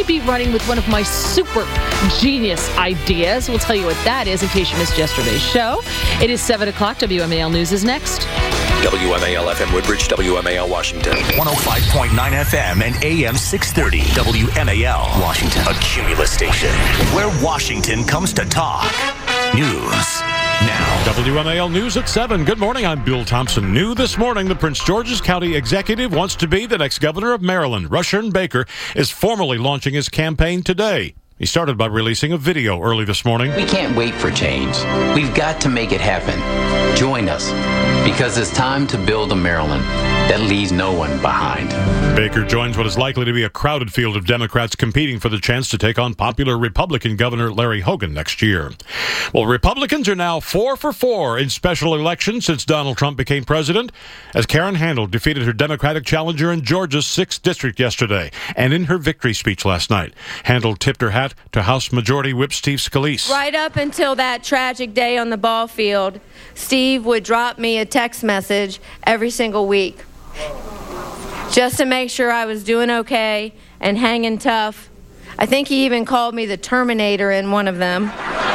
be running with one of my super genius ideas. We'll tell you what that is in case you missed yesterday's show. It is 7 o'clock. WMAL News is next. WMAL FM Woodbridge, WMAL Washington. 105.9 FM and AM 630. WMAL Washington. A Cumulus station where Washington comes to talk. News now. WMAL News at 7. Good morning. I'm Bill Thompson. New this morning, the Prince George's County executive wants to be the next governor of Maryland. Rushern Baker is formally launching his campaign today. He started by releasing a video early this morning. We can't wait for change. We've got to make it happen. Join us, because it's time to build a Maryland that leaves no one behind. Baker joins what is likely to be a crowded field of Democrats competing for the chance to take on popular Republican Governor Larry Hogan next year. Well, Republicans are now 4 for 4 in special elections since Donald Trump became president, as Karen Handel defeated her Democratic challenger in Georgia's 6th district yesterday, and in her victory speech last night, Handel tipped her hat to House Majority Whip Steve Scalise. Right up until that tragic day on the ball field, Steve would drop me a text message every single week just to make sure I was doing okay and hanging tough. I think he even called me the Terminator in one of them.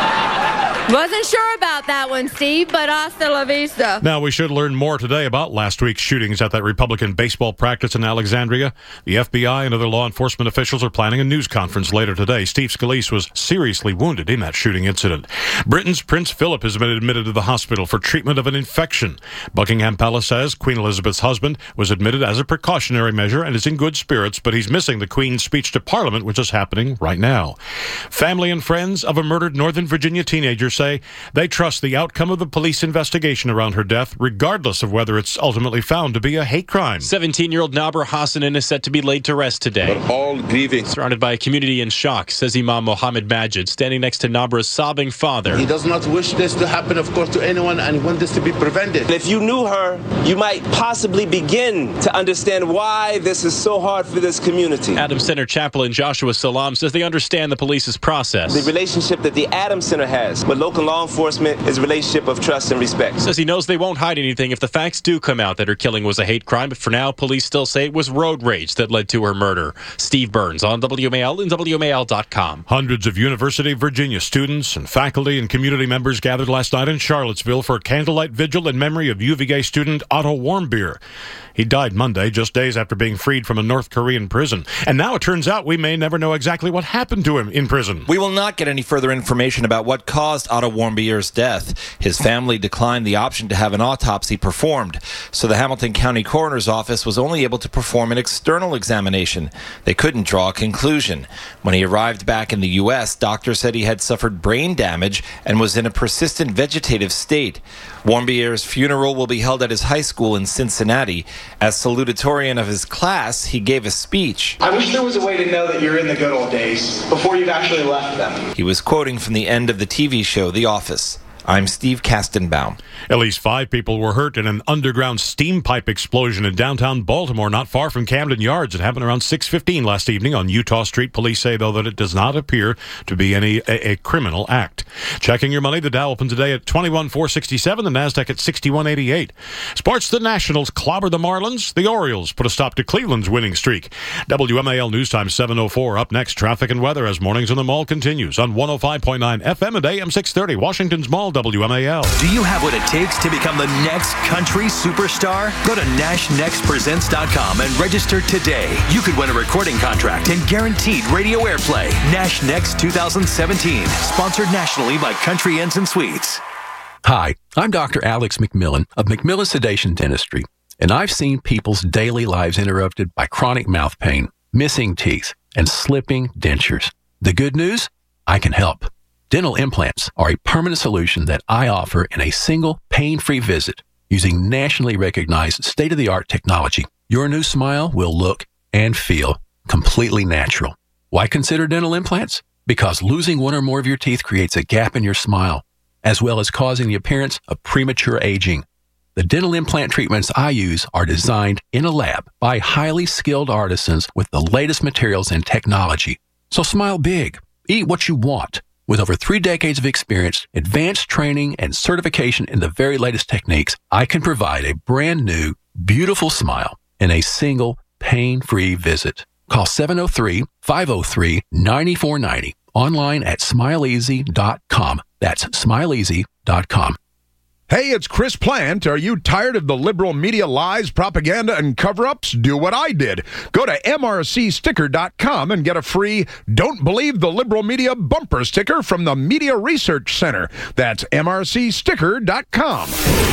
Wasn't sure about that one, Steve, but hasta la vista. Now, we should learn more today about last week's shootings at that Republican baseball practice in Alexandria. The FBI and other law enforcement officials are planning a news conference later today. Steve Scalise was seriously wounded in that shooting incident. Britain's Prince Philip has been admitted to the hospital for treatment of an infection. Buckingham Palace says Queen Elizabeth's husband was admitted as a precautionary measure and is in good spirits, but he's missing the Queen's speech to Parliament, which is happening right now. Family and friends of a murdered Northern Virginia teenager say they trust the outcome of the police investigation around her death, regardless of whether it's ultimately found to be a hate crime. 17-year-old Nabra Hassanin is set to be laid to rest today. But all grieving. Surrounded by a community in shock, says Imam Mohammed Majid, standing next to Nabra's sobbing father. He does not wish this to happen, of course, to anyone, and he wants this to be prevented. If you knew her, you might possibly begin to understand why this is so hard for this community. Adams Center chaplain Joshua Salam says they understand the police's process. The relationship that the Adams Center has with local law enforcement is a relationship of trust and respect. Says he knows they won't hide anything if the facts do come out that her killing was a hate crime, but for now, police still say it was road rage that led to her murder. Steve Burns on WMAL and WMAL.com. Hundreds of University of Virginia students and faculty and community members gathered last night in Charlottesville for a candlelight vigil in memory of UVA student Otto Warmbier. He died Monday, just days after being freed from a North Korean prison. And now it turns out we may never know exactly what happened to him in prison. We will not get any further information about what caused Otto Warmbier's death. His family declined the option to have an autopsy performed, so the Hamilton County Coroner's Office was only able to perform an external examination. They couldn't draw a conclusion. When he arrived back in the U.S., doctors said he had suffered brain damage and was in a persistent vegetative state. Warmbier's funeral will be held at his high school in Cincinnati. As salutatorian of his class, he gave a speech. I wish there was a way to know that you're in the good old days before you've actually left them. He was quoting from the end of the TV show The Office. I'm Steve Kastenbaum. At least 5 people were hurt in an underground steam pipe explosion in downtown Baltimore, not far from Camden Yards. It happened around 6:15 last evening on Utah Street. Police say, though, that it does not appear to be a criminal act. Checking your money, the Dow opened today at 21,467, the NASDAQ at 6188. Sports, the Nationals clobber the Marlins. The Orioles put a stop to Cleveland's winning streak. WMAL News Time 7:04. Up next, traffic and weather as Mornings on the Mall continues on 105.9 FM and AM 630, Washington's Mall, WMAL. Do you have what it takes to become the next country superstar? Go to NashNextPresents.com and register today. You could win a recording contract and guaranteed radio airplay. Nash Next 2017, sponsored nationally by Country Inns and Suites. Hi, I'm Dr. Alex McMillan of McMillan Sedation Dentistry, and I've seen people's daily lives interrupted by chronic mouth pain, missing teeth, and slipping dentures. The good news? I can help. Dental implants are a permanent solution that I offer in a single pain-free visit using nationally recognized state-of-the-art technology. Your new smile will look and feel completely natural. Why consider dental implants? Because losing one or more of your teeth creates a gap in your smile, as well as causing the appearance of premature aging. The dental implant treatments I use are designed in a lab by highly skilled artisans with the latest materials and technology. So smile big. Eat what you want. With over 3 decades of experience, advanced training, and certification in the very latest techniques, I can provide a brand new, beautiful smile in a single pain-free visit. Call 503-9490. Online at smileeasy.com. That's smileeasy.com. Hey, it's Chris Plant. Are you tired of the liberal media lies, propaganda, and cover-ups? Do what I did. Go to mrcsticker.com and get a free Don't Believe the Liberal Media bumper sticker from the Media Research Center. That's mrcsticker.com.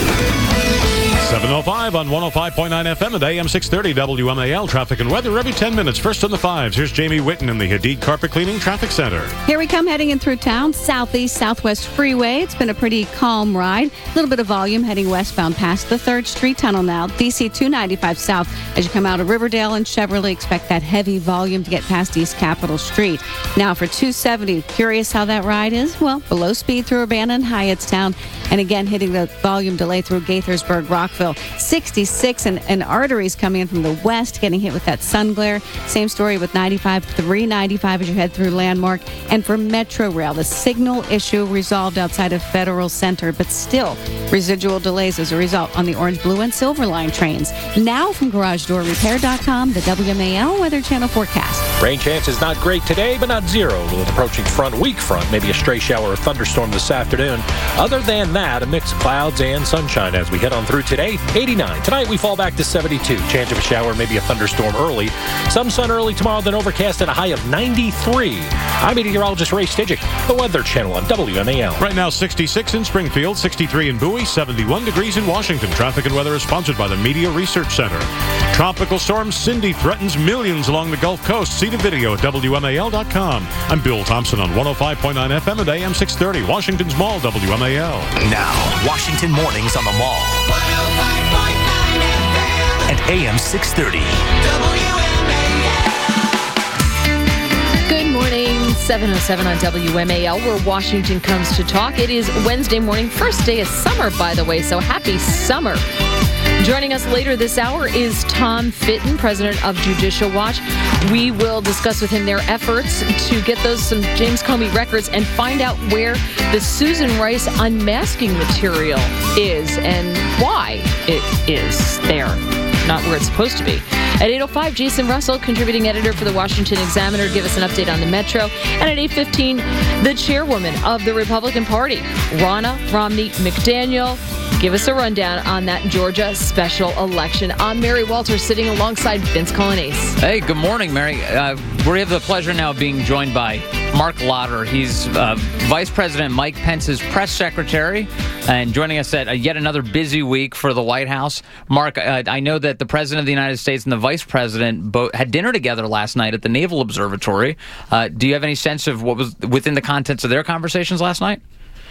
7:05 on 105.9 FM and AM 630 WMAL. Traffic and weather every 10 minutes. First on the fives. Here's Jamie Whitten in the Hadid Carpet Cleaning Traffic Center. Here we come heading in through town, southeast, southwest freeway. It's been a pretty calm ride. A little bit of volume heading westbound past the 3rd Street Tunnel now. DC 295 south as you come out of Riverdale and Chevrolet. Expect that heavy volume to get past East Capitol Street. Now for 270, curious how that ride is? Well, below speed through Urbana and Hyattstown. And again, hitting the volume delay through Gaithersburg, Rockville. 66 and arteries coming in from the west, getting hit with that sun glare. Same story with 95, 395 as you head through Landmark. And for Metro Rail, the signal issue resolved outside of Federal Center, but still residual delays as a result on the Orange, Blue, and Silver Line trains. Now from GarageDoorRepair.com, the WMAL Weather Channel forecast. Rain chance is not great today, but not zero. With an approaching weak front, maybe a stray shower or thunderstorm this afternoon. Other than that, a mix of clouds and sunshine as we head on through today. 89. Tonight we fall back to 72. Chance of a shower, maybe a thunderstorm early. Some sun early tomorrow, then overcast at a high of 93. I'm meteorologist Ray Stidgick, the Weather Channel on WMAL. Right now, 66 in Springfield, 63 in Bowie, 71 degrees in Washington. Traffic and weather is sponsored by the Media Research Center. Tropical storm Cindy threatens millions along the Gulf Coast. See the video at WMAL.com. I'm Bill Thompson on 105.9 FM and AM 630, Washington's Mall, WMAL. Now, Washington mornings on the Mall. 105.9 FM and AM 630. Good morning, 7:07 on WMAL, where Washington comes to talk. It is Wednesday morning, first day of summer, by the way, so happy summer. Joining us later this hour is Tom Fitton, president of Judicial Watch. We will discuss with him their efforts to get some James Comey records and find out where the Susan Rice unmasking material is and why it is there, not where it's supposed to be. At 8:05, Jason Russell, contributing editor for the Washington Examiner, give us an update on the Metro. And at 8:15, the chairwoman of the Republican Party, Ronna Romney McDaniel, give us a rundown on that Georgia special election. I'm Mary Walters, sitting alongside Vince Colonnese. Hey, good morning, Mary. We have the pleasure now of being joined by Mark Lauder. He's Vice President Mike Pence's press secretary, and joining us at yet another busy week for the White House. Mark, I know that the President of the United States and the Vice President both had dinner together last night at the Naval Observatory. Do you have any sense of what was within the contents of their conversations last night?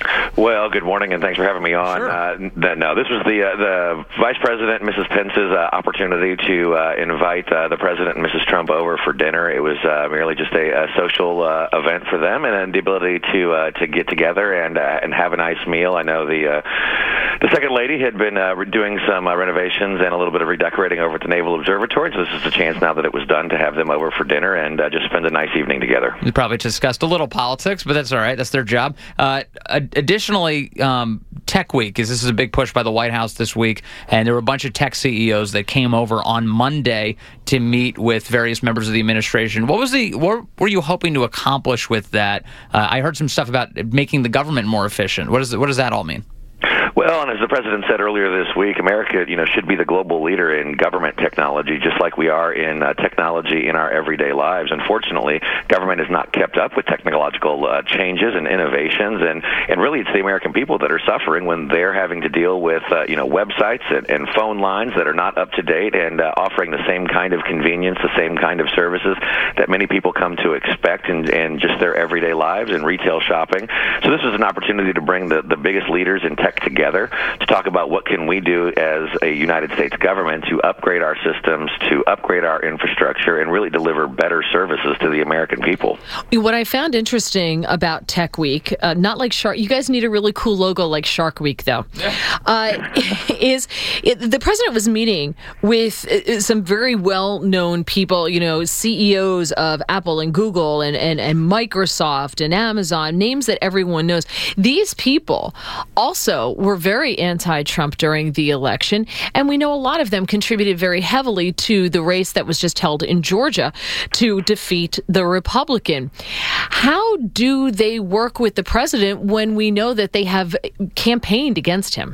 Well, good morning, and thanks for having me on. Sure. No, this was the Vice President and Mrs. Pence's opportunity to invite the President and Mrs. Trump over for dinner. It was merely just a social event for them, and then the ability to get together and have a nice meal. I know the Second Lady had been doing some renovations and a little bit of redecorating over at the Naval Observatory, so this is a chance now that it was done to have them over for dinner and just spend a nice evening together. We probably discussed a little politics, but that's all right. That's their job. Additionally, Tech Week, this is a big push by the White House this week, and there were a bunch of tech CEOs that came over on Monday to meet with various members of the administration. What were you hoping to accomplish with that? I heard some stuff about making the government more efficient. What does that all mean? Well, and as the President said earlier this week, America, should be the global leader in government technology, just like we are in technology in our everyday lives. Unfortunately, government has not kept up with technological changes and innovations, and really it's the American people that are suffering when they're having to deal with, websites and phone lines that are not up to date and offering the same kind of convenience, the same kind of services that many people come to expect in just their everyday lives and retail shopping. So this was an opportunity to bring the biggest leaders in tech together to talk about what can we do as a United States government to upgrade our systems, to upgrade our infrastructure, and really deliver better services to the American people. What I found interesting about Tech Week, not like Shark, you guys need a really cool logo like Shark Week, though, the President was meeting with some very well-known people, CEOs of Apple and Google and Microsoft and Amazon, names that everyone knows. These people also were very anti-Trump during the election, and we know a lot of them contributed very heavily to the race that was just held in Georgia to defeat the Republican. How do they work with the president when we know that they have campaigned against him?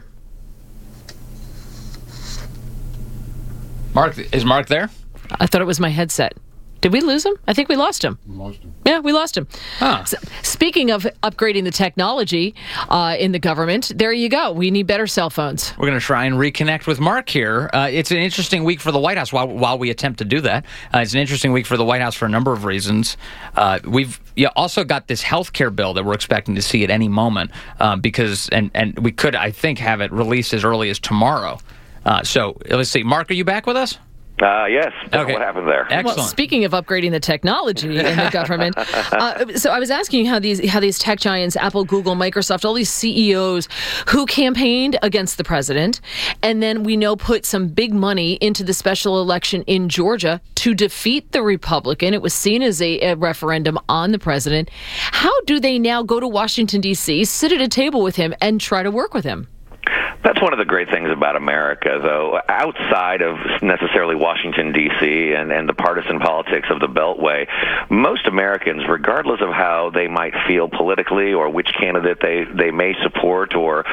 Mark, is Mark there? I thought it was my headset. Did we lose him? I think we lost him. Yeah, we lost him. Huh. So, speaking of upgrading the technology in the government, there you go. We need better cell phones. We're going to try and reconnect with Mark here. It's an interesting week for the White House while we attempt to do that. It's an interesting week for the White House for a number of reasons. We've also got this health care bill that we're expecting to see at any moment because we could, I think, have it released as early as tomorrow. So let's see. Mark, are you back with us? Yes. Okay. What happened there? Excellent. Well, speaking of upgrading the technology in the government, so I was asking how these tech giants, Apple, Google, Microsoft, all these CEOs who campaigned against the president, and then we know put some big money into the special election in Georgia to defeat the Republican. It was seen as a referendum on the president. How do they now go to Washington, D.C., sit at a table with him, and try to work with him? That's one of the great things about America, though. Outside of necessarily Washington, D.C. and the partisan politics of the Beltway, most Americans, regardless of how they might feel politically or which candidate they may support or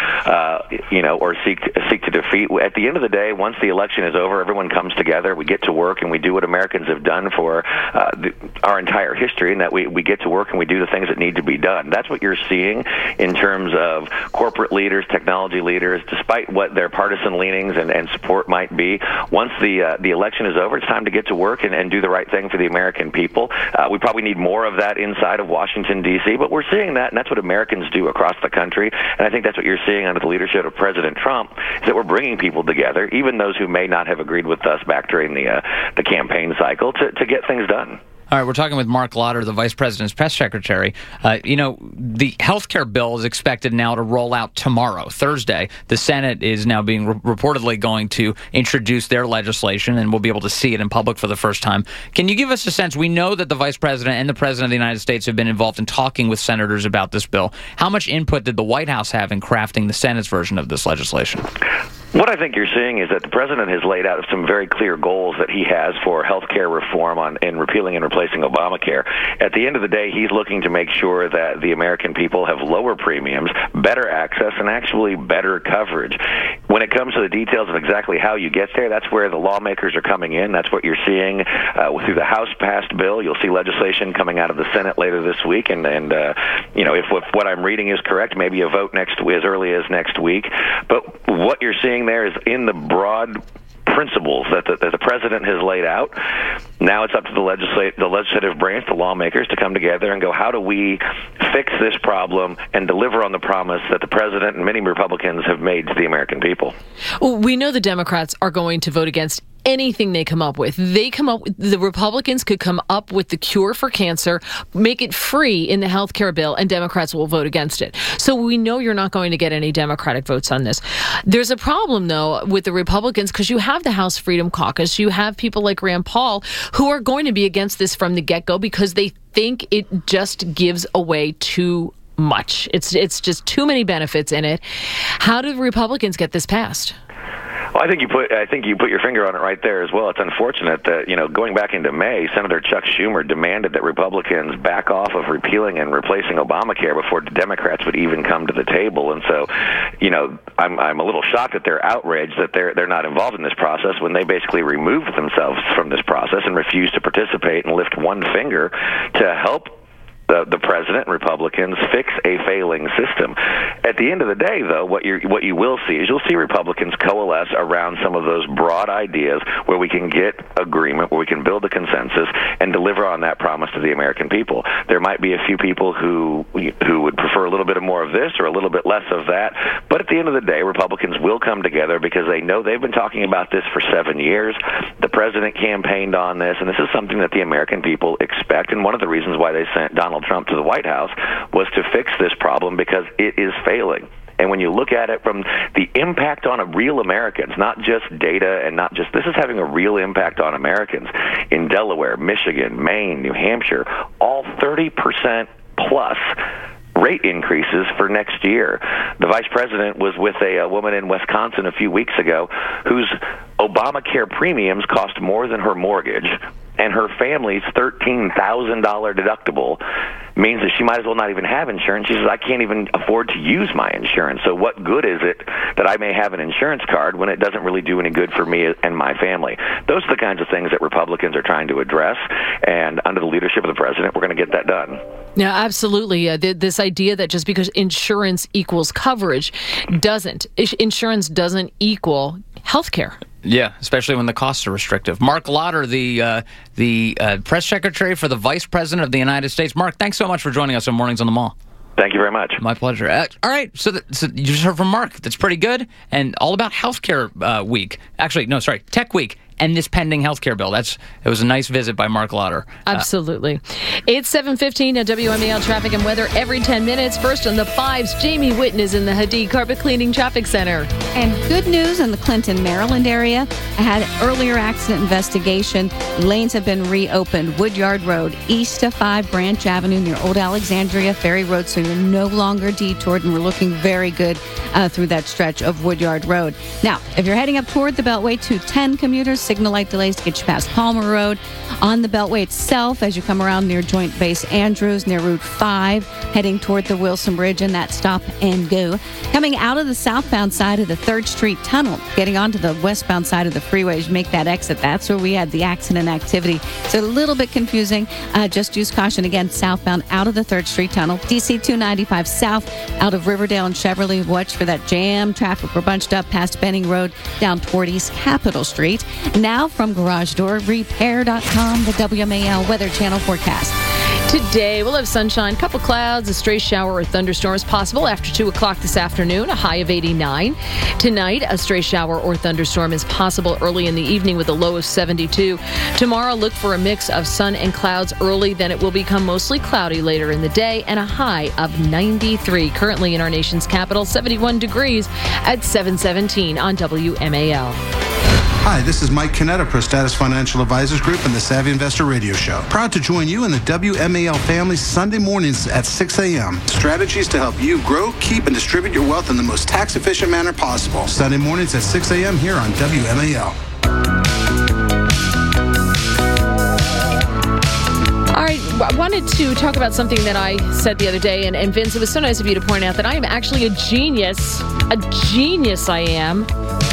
seek to defeat, at the end of the day, once the election is over, everyone comes together, we get to work, and we do what Americans have done for our entire history, and that we get to work and we do the things that need to be done. That's what you're seeing in terms of corporate leaders, technology leaders, despite what their partisan leanings and support might be. Once the election is over, it's time to get to work and do the right thing for the American people. We probably need more of that inside of Washington, D.C., but we're seeing that, and that's what Americans do across the country. And I think that's what you're seeing under the leadership of President Trump, is that we're bringing people together, even those who may not have agreed with us back during the campaign cycle, to get things done. All right, we're talking with Mark Lauder, the Vice President's press secretary. The health care bill is expected now to roll out tomorrow, Thursday. The Senate is now being reportedly going to introduce their legislation, and we'll be able to see it in public for the first time. Can you give us a sense? We know that the Vice President and the President of the United States have been involved in talking with senators about this bill. How much input did the White House have in crafting the Senate's version of this legislation? What I think you're seeing is that the president has laid out some very clear goals that he has for health care reform in repealing and replacing Obamacare. At the end of the day, he's looking to make sure that the American people have lower premiums, better access, and actually better coverage. When it comes to the details of exactly how you get there, that's where the lawmakers are coming in. That's what you're seeing through the House-passed bill. You'll see legislation coming out of the Senate later this week, and if what I'm reading is correct, maybe a vote as early as next week. But what you're seeing there is in the broad principles that the president has laid out. Now it's up to the legislative branch, the lawmakers, to come together and go, how do we fix this problem and deliver on the promise that the president and many Republicans have made to the American people? Well, we know the Democrats are going to vote against anything they come up with. The Republicans could come up with the cure for cancer, make it free in the health care bill, and Democrats will vote against it. So we know you're not going to get any Democratic votes on this. There's a problem, though, with the Republicans, because you have the House Freedom Caucus, you have people like Rand Paul who are going to be against this from the get-go because they think it just gives away too much. It's just too many benefits in it. How do the Republicans get this passed? Well, I think you put your finger on it right there as well. It's unfortunate that, going back into May, Senator Chuck Schumer demanded that Republicans back off of repealing and replacing Obamacare before the Democrats would even come to the table. And so, I'm a little shocked that they're outraged that they're not involved in this process when they basically removed themselves from this process and refused to participate and lift one finger to help the president and Republicans fix a failing system. At the end of the day, though, what you will see is you'll see Republicans coalesce around some of those broad ideas where we can get agreement, where we can build a consensus and deliver on that promise to the American people. There might be a few people who would prefer a little bit more of this or a little bit less of that, but at the end of the day, Republicans will come together because they know they've been talking about this for 7 years. The president campaigned on this, and this is something that the American people expect, and one of the reasons why they sent Donald Trump to the White House was to fix this problem because it is failing. And when you look at it from the impact on real Americans, not just data and not just, this is having a real impact on Americans in Delaware, Michigan, Maine, New Hampshire, all 30% plus rate increases for next year. The vice president was with a woman in Wisconsin a few weeks ago whose Obamacare premiums cost more than her mortgage, and her family's $13,000 deductible means that she might as well not even have insurance. She says, I can't even afford to use my insurance. So what good is it that I may have an insurance card when it doesn't really do any good for me and my family? Those are the kinds of things that Republicans are trying to address, and under the leadership of the president, we're going to get that done. Yeah, absolutely. This idea that just because insurance equals coverage doesn't. Insurance doesn't equal health care. Yeah, especially when the costs are restrictive. Mark Lotter, the press secretary for the Vice President of the United States. Mark, thanks so much for joining us on Mornings on the Mall. Thank you very much. My pleasure. All right, so you just heard from Mark. That's pretty good, and all about healthcare week. Actually, no, sorry, Tech Week. And this pending healthcare bill. It was a nice visit by Mark Lotter. Absolutely. It's 7:15 at WMAL Traffic and Weather every 10 minutes. First on the 5s, Jamie Witten is in the Hadid Carpet Cleaning Traffic Center. And good news in the Clinton, Maryland area. I had an earlier accident investigation. Lanes have been reopened. Woodyard Road, east of 5 Branch Avenue near Old Alexandria Ferry Road. So you're no longer detoured, and we're looking very good through that stretch of Woodyard Road. Now, if you're heading up toward the Beltway, 210 commuters, signal light delays to get you past Palmer Road. On the Beltway itself, as you come around near Joint Base Andrews, near Route 5, heading toward the Wilson Bridge and that stop and go. Coming out of the southbound side of the 3rd Street Tunnel, getting onto the westbound side of the freeway as you make that exit. That's where we had the accident activity. It's a little bit confusing. Just use caution again, southbound out of the 3rd Street Tunnel. DC 295 south out of Riverdale and Cheverly. Watch for that jam. Traffic, we're bunched up past Benning Road down toward East Capitol Street. Now from Garage Door Repair.com, the WMAL Weather Channel forecast. Today, we'll have sunshine, couple clouds, a stray shower or thunderstorm is possible after 2 o'clock this afternoon, a high of 89. Tonight, a stray shower or thunderstorm is possible early in the evening with a low of 72. Tomorrow, look for a mix of sun and clouds early, then it will become mostly cloudy later in the day and a high of 93. Currently in our nation's capital, 71 degrees at 7:17 on WMAL. Hi, this is Mike Canetta, Prostatus Financial Advisors Group and the Savvy Investor Radio Show. Proud to join you in the WMAL family Sunday mornings at 6 a.m. Strategies to help you grow, keep, and distribute your wealth in the most tax-efficient manner possible. Sunday mornings at 6 a.m. here on WMAL. All right, I wanted to talk about something that I said the other day, and Vince, it was so nice of you to point out that I am actually a genius I am.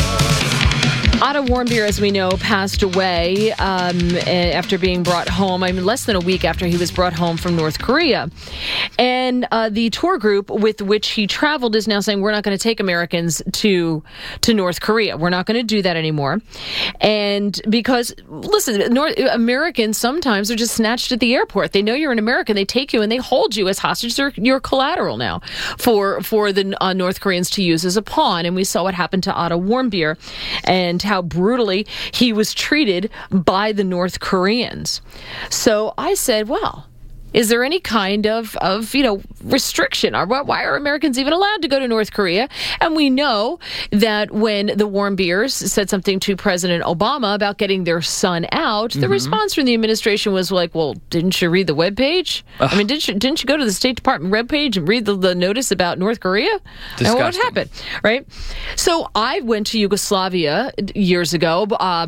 Otto Warmbier, as we know, passed away after being brought home. I mean, less than a week after he was brought home from North Korea. And the tour group with which he traveled is now saying, we're not going to take Americans to North Korea. We're not going to do that anymore. And because, listen, Americans sometimes are just snatched at the airport. They know you're an American. They take you and they hold you as hostage. You're collateral now for the North Koreans to use as a pawn. And we saw what happened to Otto Warmbier and how brutally he was treated by the North Koreans. So I said, well, is there any kind of restriction? Why are Americans even allowed to go to North Korea? And we know that when the Warmbiers said something to President Obama about getting their son out, the response from the administration was like, well, didn't you read the webpage? I mean, didn't you go to the State Department webpage and read the notice about North Korea? Disgusting. And what happened, right? So I went to Yugoslavia years ago,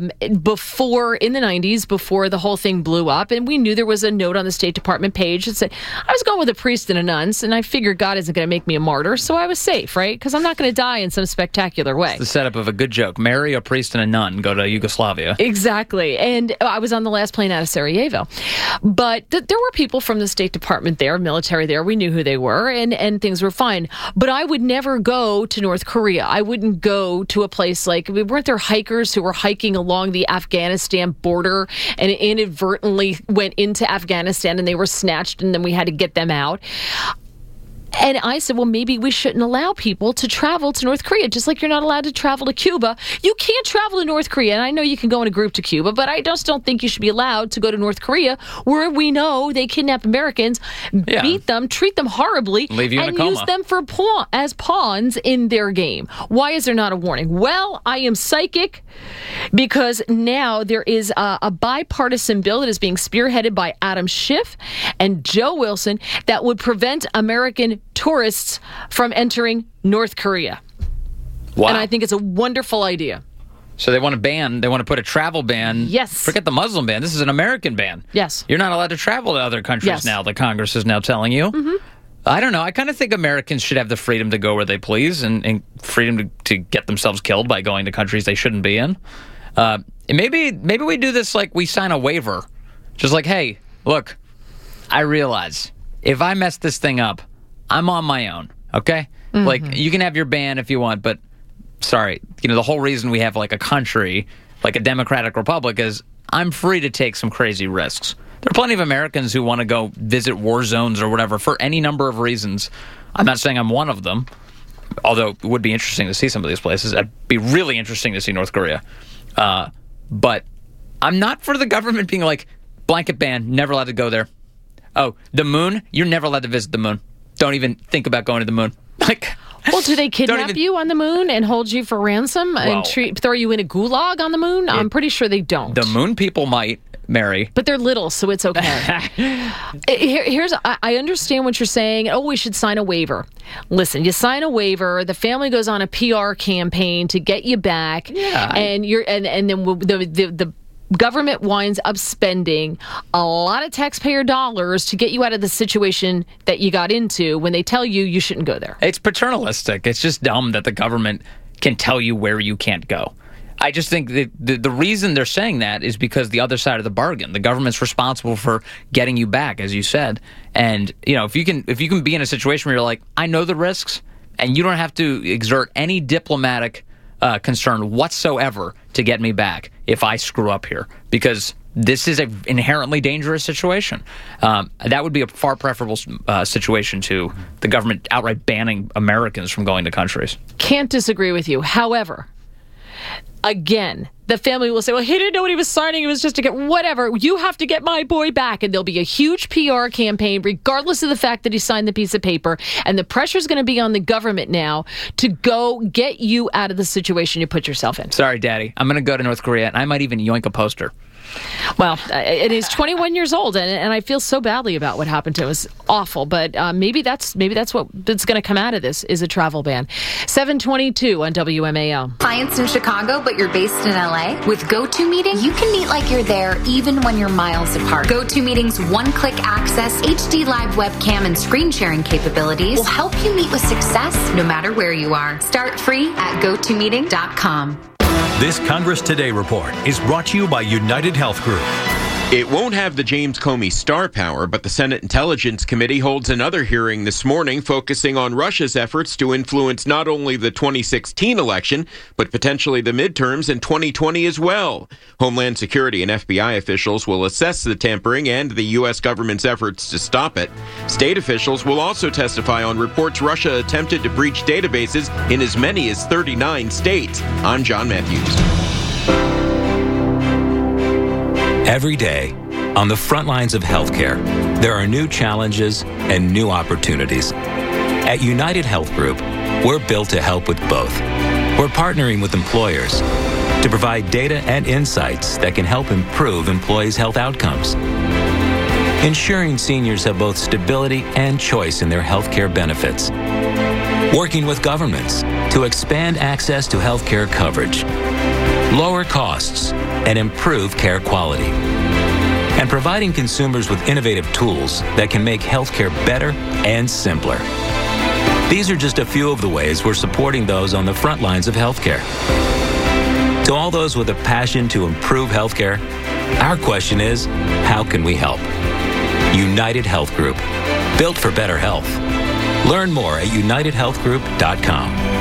before, in the 90s, before the whole thing blew up, and we knew there was a note on the State Department page that said, I was going with a priest and a nun, and I figured God isn't going to make me a martyr, so I was safe, right? Because I'm not going to die in some spectacular way. It's the setup of a good joke. Marry a priest and a nun, go to Yugoslavia. Exactly. And I was on the last plane out of Sarajevo. But there were people from the State Department there, military there. We knew who they were, and things were fine. But I would never go to North Korea. I wouldn't go to a place like, weren't there hikers who were hiking along the Afghanistan border and inadvertently went into Afghanistan and they were snatched and then we had to get them out? And I said, well, maybe we shouldn't allow people to travel to North Korea, just like you're not allowed to travel to Cuba. You can't travel to North Korea, and I know you can go in a group to Cuba, but I just don't think you should be allowed to go to North Korea, where we know they kidnap Americans, beat them, treat them horribly, leave you in and a coma. use them as pawns in their game. Why is there not a warning? Well, I am psychic, because now there is a bipartisan bill that is being spearheaded by Adam Schiff and Joe Wilson that would prevent American tourists from entering North Korea. Wow. And I think it's a wonderful idea. So they want to put a travel ban. Yes. Forget the Muslim ban. This is an American ban. Yes. You're not allowed to travel to other countries now, the Congress is now telling you. Mm-hmm. I don't know. I kind of think Americans should have the freedom to go where they please and freedom to get themselves killed by going to countries they shouldn't be in. Maybe we do this like we sign a waiver. Just like, hey, look, I realize if I mess this thing up, I'm on my own, okay? Mm-hmm. Like, you can have your ban if you want, but sorry, the whole reason we have like a country, like a democratic republic, is I'm free to take some crazy risks. There are plenty of Americans who want to go visit war zones or whatever for any number of reasons. I'm not saying I'm one of them, although it would be interesting to see some of these places. It'd be really interesting to see North Korea. But I'm not for the government being like, blanket ban, never allowed to go there. Oh, the moon? You're never allowed to visit the moon. Don't even think about going to the moon. Like, well, do they kidnap you on the moon and hold you for ransom and throw you in a gulag on the moon? I'm pretty sure they don't. The moon people might, Mary. But they're little, so it's okay. I understand what you're saying. Oh, we should sign a waiver. Listen, you sign a waiver, the family goes on a PR campaign to get you back, and then the government winds up spending a lot of taxpayer dollars to get you out of the situation that you got into when they tell you shouldn't go there. It's paternalistic. It's just dumb that the government can tell you where you can't go. I just think that the reason they're saying that is because the other side of the bargain. The government's responsible for getting you back, as you said. And if you can be in a situation where you're like, I know the risks, and you don't have to exert any diplomatic concern whatsoever to get me back if I screw up here, because this is an inherently dangerous situation. That would be a far preferable situation to the government outright banning Americans from going to countries. Can't disagree with you. However, again, the family will say, well, he didn't know what he was signing. It was just to get whatever. You have to get my boy back. And there'll be a huge PR campaign, regardless of the fact that he signed the piece of paper. And the pressure's going to be on the government now to go get you out of the situation you put yourself in. Sorry, Daddy. I'm going to go to North Korea, and I might even yoink a poster. Well, it is 21 years old, and I feel so badly about what happened to him. It was awful, but maybe that's what's going to come out of this is a travel ban. 7:22 on WMAL. Clients in Chicago, but you're based in LA? With GoToMeeting, you can meet like you're there even when you're miles apart. GoToMeeting's one-click access, HD live webcam, and screen sharing capabilities will help you meet with success no matter where you are. Start free at GoToMeeting.com. This Congress Today report is brought to you by United Health Group. It won't have the James Comey star power, but the Senate Intelligence Committee holds another hearing this morning focusing on Russia's efforts to influence not only the 2016 election, but potentially the midterms in 2020 as well. Homeland Security and FBI officials will assess the tampering and the U.S. government's efforts to stop it. State officials will also testify on reports Russia attempted to breach databases in as many as 39 states. I'm John Matthews. Every day, on the front lines of healthcare, there are new challenges and new opportunities. At United Health Group, we're built to help with both. We're partnering with employers to provide data and insights that can help improve employees' health outcomes. Ensuring seniors have both stability and choice in their healthcare benefits. Working with governments to expand access to healthcare coverage, lower costs, and improve care quality. And providing consumers with innovative tools that can make healthcare better and simpler. These are just a few of the ways we're supporting those on the front lines of healthcare. To all those with a passion to improve healthcare, our question is, how can we help? United Health Group, built for better health. Learn more at unitedhealthgroup.com.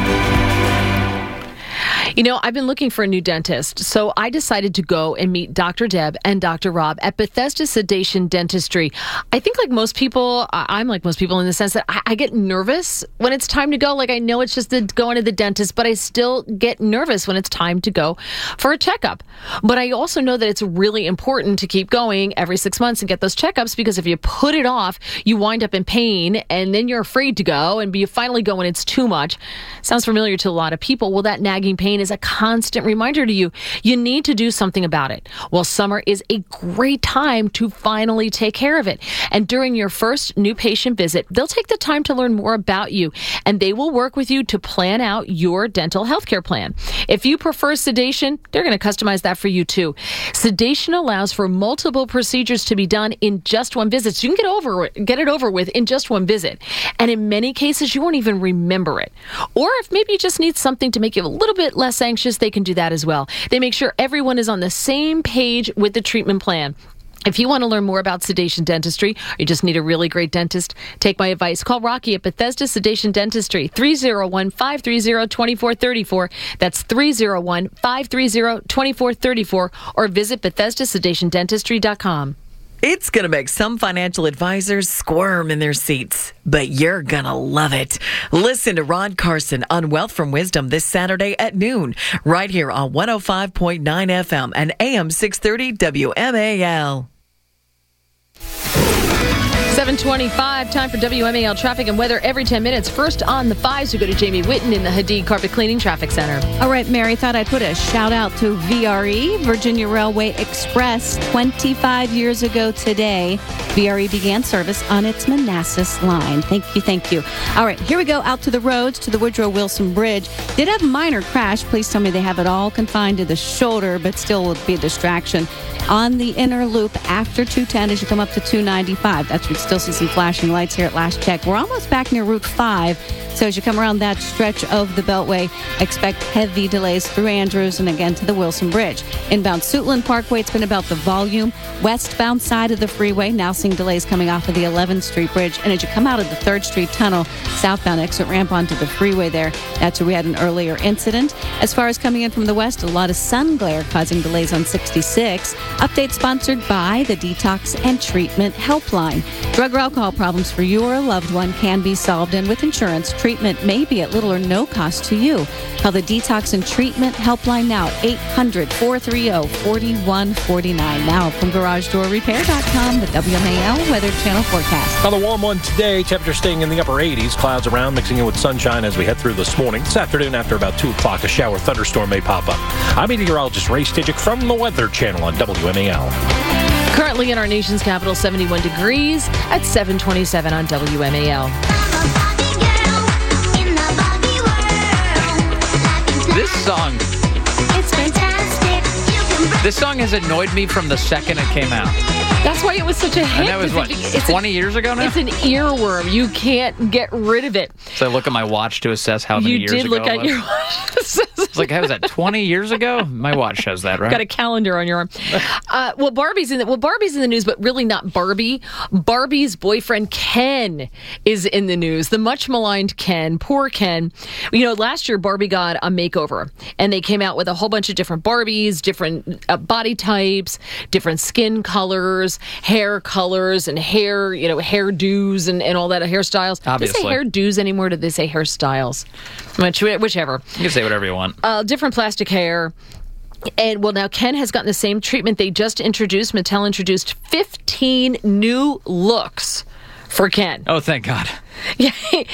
I've been looking for a new dentist, so I decided to go and meet Dr. Deb and Dr. Rob at Bethesda Sedation Dentistry. I think like most people, I'm like most people in the sense that I get nervous when it's time to go. Like I know it's just going to the dentist, but I still get nervous when it's time to go for a checkup. But I also know that it's really important to keep going every 6 months and get those checkups, because if you put it off, you wind up in pain and then you're afraid to go, and you finally go when it's too much. Sounds familiar to a lot of people. Well, that nagging pain pain is a constant reminder to you. You need to do something about it. Well, summer is a great time to finally take care of it. And during your first new patient visit, they'll take the time to learn more about you, and they will work with you to plan out your dental health care plan. If you prefer sedation, they're going to customize that for you too. Sedation allows for multiple procedures to be done in just one visit, so you can get it over with in just one visit. And in many cases, you won't even remember it. Or if maybe you just need something to make you a little bit less anxious, they can do that as well. They make sure everyone is on the same page with the treatment plan. If you want to learn more about sedation dentistry, or you just need a really great dentist, take my advice. Call Rocky at Bethesda Sedation Dentistry, 301-530-2434. That's 301-530-2434, or visit BethesdaSedationDentistry.com. It's going to make some financial advisors squirm in their seats, but you're going to love it. Listen to Rod Carson on Wealth from Wisdom this Saturday at noon, right here on 105.9 FM and AM 630 WMAL. 7:25, time for WMAL traffic and weather every 10 minutes. First on the 5s, we go to Jamie Whitten in the Hadid Carpet Cleaning Traffic Center. All right, Mary, thought I'd put a shout out to VRE, Virginia Railway Express. 25 years ago today, VRE began service on its Manassas line. Thank you. All right, here we go out to the roads, to the Woodrow Wilson Bridge. Did have a minor crash. Please tell me they have it all confined to the shoulder, but still would be a distraction. On the inner loop after 210 as you come up to 295. That's where you still see some flashing lights here at last check. We're almost back near Route 5. So as you come around that stretch of the Beltway, expect heavy delays through Andrews and again to the Wilson Bridge. Inbound Suitland Parkway, it's been about the volume. Westbound side of the freeway, now seeing delays coming off of the 11th Street Bridge. And as you come out of the 3rd Street Tunnel, southbound exit ramp onto the freeway there, that's where we had an earlier incident. As far as coming in from the west, a lot of sun glare causing delays on 66. Update sponsored by the Detox and Treatment Helpline. Drug or alcohol problems for you or a loved one can be solved, and with insurance, treatment may be at little or no cost to you. Call the Detox and Treatment Helpline now at 800-430-4149. Now from GarageDoorRepair.com, the WMAL Weather Channel forecast. Another warm one today. Temperature staying in the upper 80s. Clouds around, mixing in with sunshine as we head through this morning. This afternoon, after about 2 o'clock, a shower thunderstorm may pop up. I'm meteorologist Ray Stidgick from the Weather Channel on WMAL. Currently in our nation's capital, 71 degrees at 7:27 on WMAL. This song. It's fantastic. This song has annoyed me from the second it came out. That's why it was such a hit. And that was, what, 20 years ago now? It's an earworm. You can't get rid of it. So I look at my watch to assess how many years ago You did look at your watch. It's like, how was that, 20 years ago? My watch shows that, right? Got a calendar on your arm. Well, Barbie's in the news, but really not Barbie. Barbie's boyfriend, Ken, is in the news. The much maligned Ken. Poor Ken. You know, last year, Barbie got a makeover, and they came out with a whole bunch of different Barbies, different body types, different skin colors, hair colors, and hairdos and all that, hairstyles. Obviously. Do they say hairdos anymore? Do they say hairstyles? Whichever. You can say whatever you want. Different plastic hair. And well, now Ken has gotten the same treatment. Mattel introduced 15 new looks for Ken. Oh, thank God. Yeah,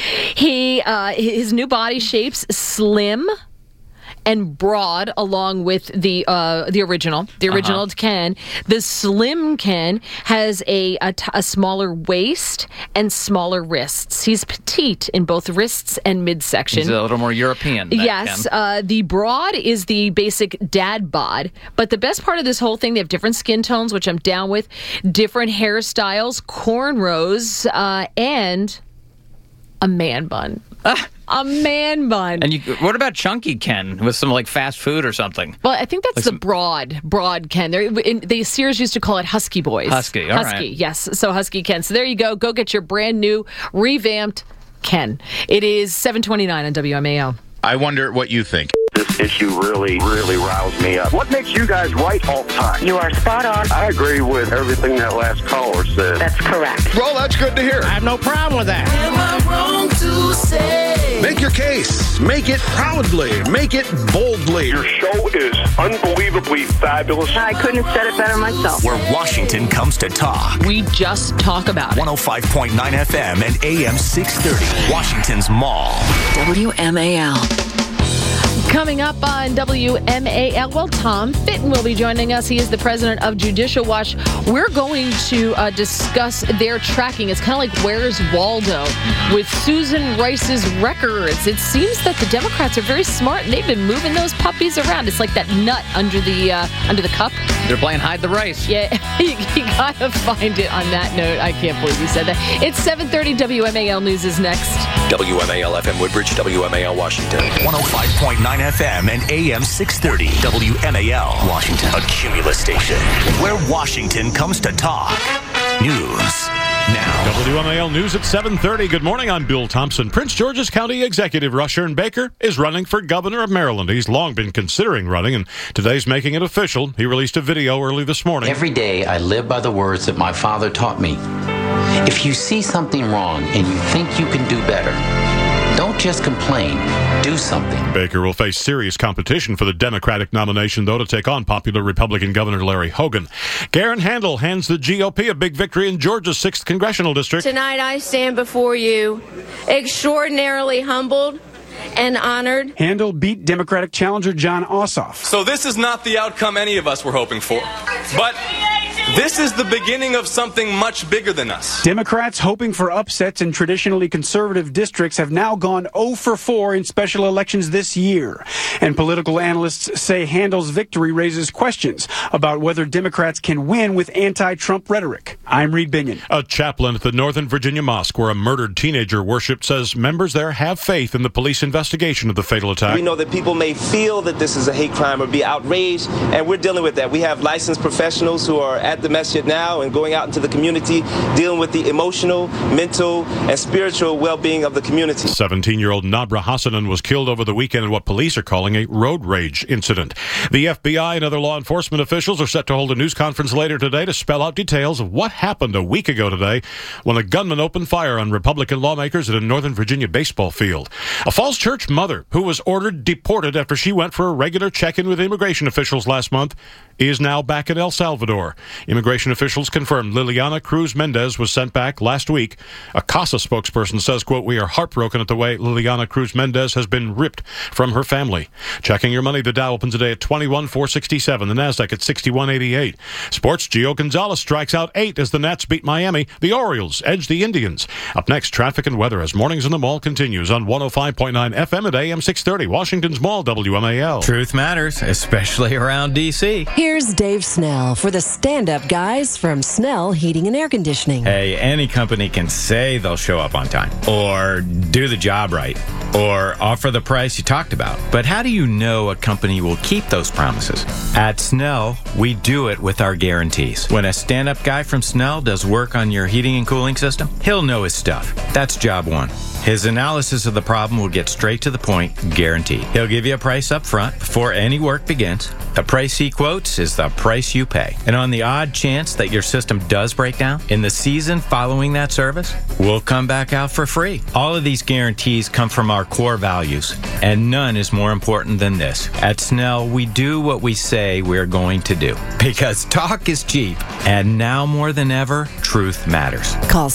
his new body shapes slim and broad, along with the original Ken. The slim Ken has a smaller waist and smaller wrists. He's petite in both wrists and midsection. He's a little more European. Yes. The broad is the basic dad bod. But the best part of this whole thing, they have different skin tones, which I'm down with, different hairstyles, cornrows, and a man bun. A man bun. And what about Chunky Ken with some like fast food or something? Well, I think that's like the broad Ken. Sears used to call it Husky Boys. Husky, all right. Yes. So Husky Ken. So there you go. Go get your brand new, revamped Ken. It is 7:29 on WMAL. I wonder what you think. This issue really riles me up. What makes you guys right all the time? You are spot on. I agree with everything that last caller said. That's correct. Well, that's good to hear. I have no problem with that. Am I wrong to say? Make your case. Make it proudly. Make it boldly. Your show is unbelievably fabulous. I couldn't have said it better myself. Where Washington comes to talk. We just talk about it. 105.9 FM and AM 630. Washington's Mall. WMAL. Coming up on WMAL, well, Tom Fitton will be joining us. He is the president of Judicial Watch. We're going to discuss their tracking. It's kind of like Where's Waldo with Susan Rice's records. It seems that the Democrats are very smart, and they've been moving those puppies around. It's like that nut under the cup. They're playing hide the rice. Yeah, you gotta find it on that note. I can't believe you said that. It's 7:30. WMAL News is next. WMAL FM Woodbridge, WMAL Washington. 105.9 FM and AM 630. WMAL Washington. A Cumulus station where Washington comes to talk. News now. WMAL News at 7:30. Good morning. I'm Bill Thompson. Prince George's County Executive Rushern Baker is running for governor of Maryland. He's long been considering running, and today's making it official. He released a video early this morning. Every day I live by the words that my father taught me. If you see something wrong and you think you can do better, don't just complain, do something. Baker will face serious competition for the Democratic nomination, though, to take on popular Republican Governor Larry Hogan. Garen Handel hands the GOP a big victory in Georgia's 6th Congressional District. Tonight I stand before you extraordinarily humbled and honored. Handel beat Democratic challenger John Ossoff. So this is not the outcome any of us were hoping for, but this is the beginning of something much bigger than us. Democrats hoping for upsets in traditionally conservative districts have now gone 0 for 4 in special elections this year. And political analysts say Handel's victory raises questions about whether Democrats can win with anti-Trump rhetoric. I'm Reed Binion. A chaplain at the Northern Virginia Mosque, where a murdered teenager worshipped, says members there have faith in the police investigation of the fatal attack. We know that people may feel that this is a hate crime or be outraged, and we're dealing with that. We have licensed professionals who are at the masjid now and going out into the community, dealing with the emotional, mental, and spiritual well-being of the community. 17-year-old Nabra Hassanan was killed over the weekend in what police are calling a road rage incident. The FBI and other law enforcement officials are set to hold a news conference later today to spell out details of what happened a week ago today when a gunman opened fire on Republican lawmakers at a Northern Virginia baseball field. A Falls Church mother who was ordered deported after she went for a regular check-in with immigration officials last month is now back in El Salvador. Immigration officials confirmed Liliana Cruz Mendez was sent back last week. A CASA spokesperson says, quote, "We are heartbroken at the way Liliana Cruz Mendez has been ripped from her family." Checking your money, the Dow opens today at 21,467, the NASDAQ at 6188. Sports, Gio Gonzalez strikes out 8 as the Nats beat Miami. The Orioles edge the Indians. Up next, traffic and weather as Mornings in the Mall continues on 105.9 FM at AM 630, Washington's Mall, WMAL. Truth matters, especially around D.C. Here's Dave Snell for the stand-up guys from Snell Heating and Air Conditioning. Hey, any company can say they'll show up on time, or do the job right, or offer the price you talked about. But how do you know a company will keep those promises? At Snell, we do it with our guarantees. When a stand-up guy from Snell does work on your heating and cooling system, he'll know his stuff. That's job one. His analysis of the problem will get straight to the point, guaranteed. He'll give you a price up front before any work begins. The price he quotes is the price you pay. And on the odd chance that your system does break down, in the season following that service, we'll come back out for free. All of these guarantees come from our core values, and none is more important than this. At Snell, we do what we say we're going to do. Because talk is cheap, and now more than ever, truth matters. Call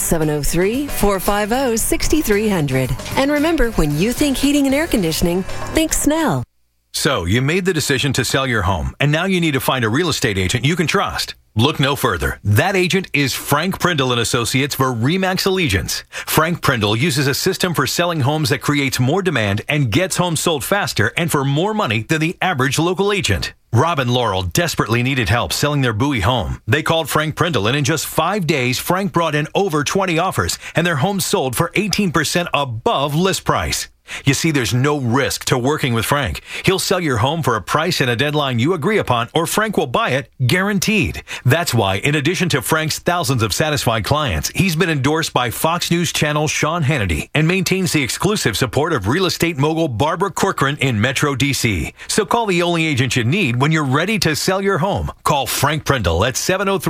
703-450-6300. And remember, when you think heating and air conditioning, think Snell. So, you made the decision to sell your home, and now you need to find a real estate agent you can trust. Look no further. That agent is Frank Prindle & Associates for RE/MAX Allegiance. Frank Prindle uses a system for selling homes that creates more demand and gets homes sold faster and for more money than the average local agent. Rob and Laurel desperately needed help selling their Bowie home. They called Frank Prindle, and in just 5 days, Frank brought in over 20 offers, and their homes sold for 18% above list price. You see, there's no risk to working with Frank. He'll sell your home for a price and a deadline you agree upon, or Frank will buy it, guaranteed. That's why, in addition to Frank's thousands of satisfied clients, he's been endorsed by Fox News Channel's Sean Hannity and maintains the exclusive support of real estate mogul Barbara Corcoran in Metro D.C. So call the only agent you need when you're ready to sell your home. Call Frank Prindle at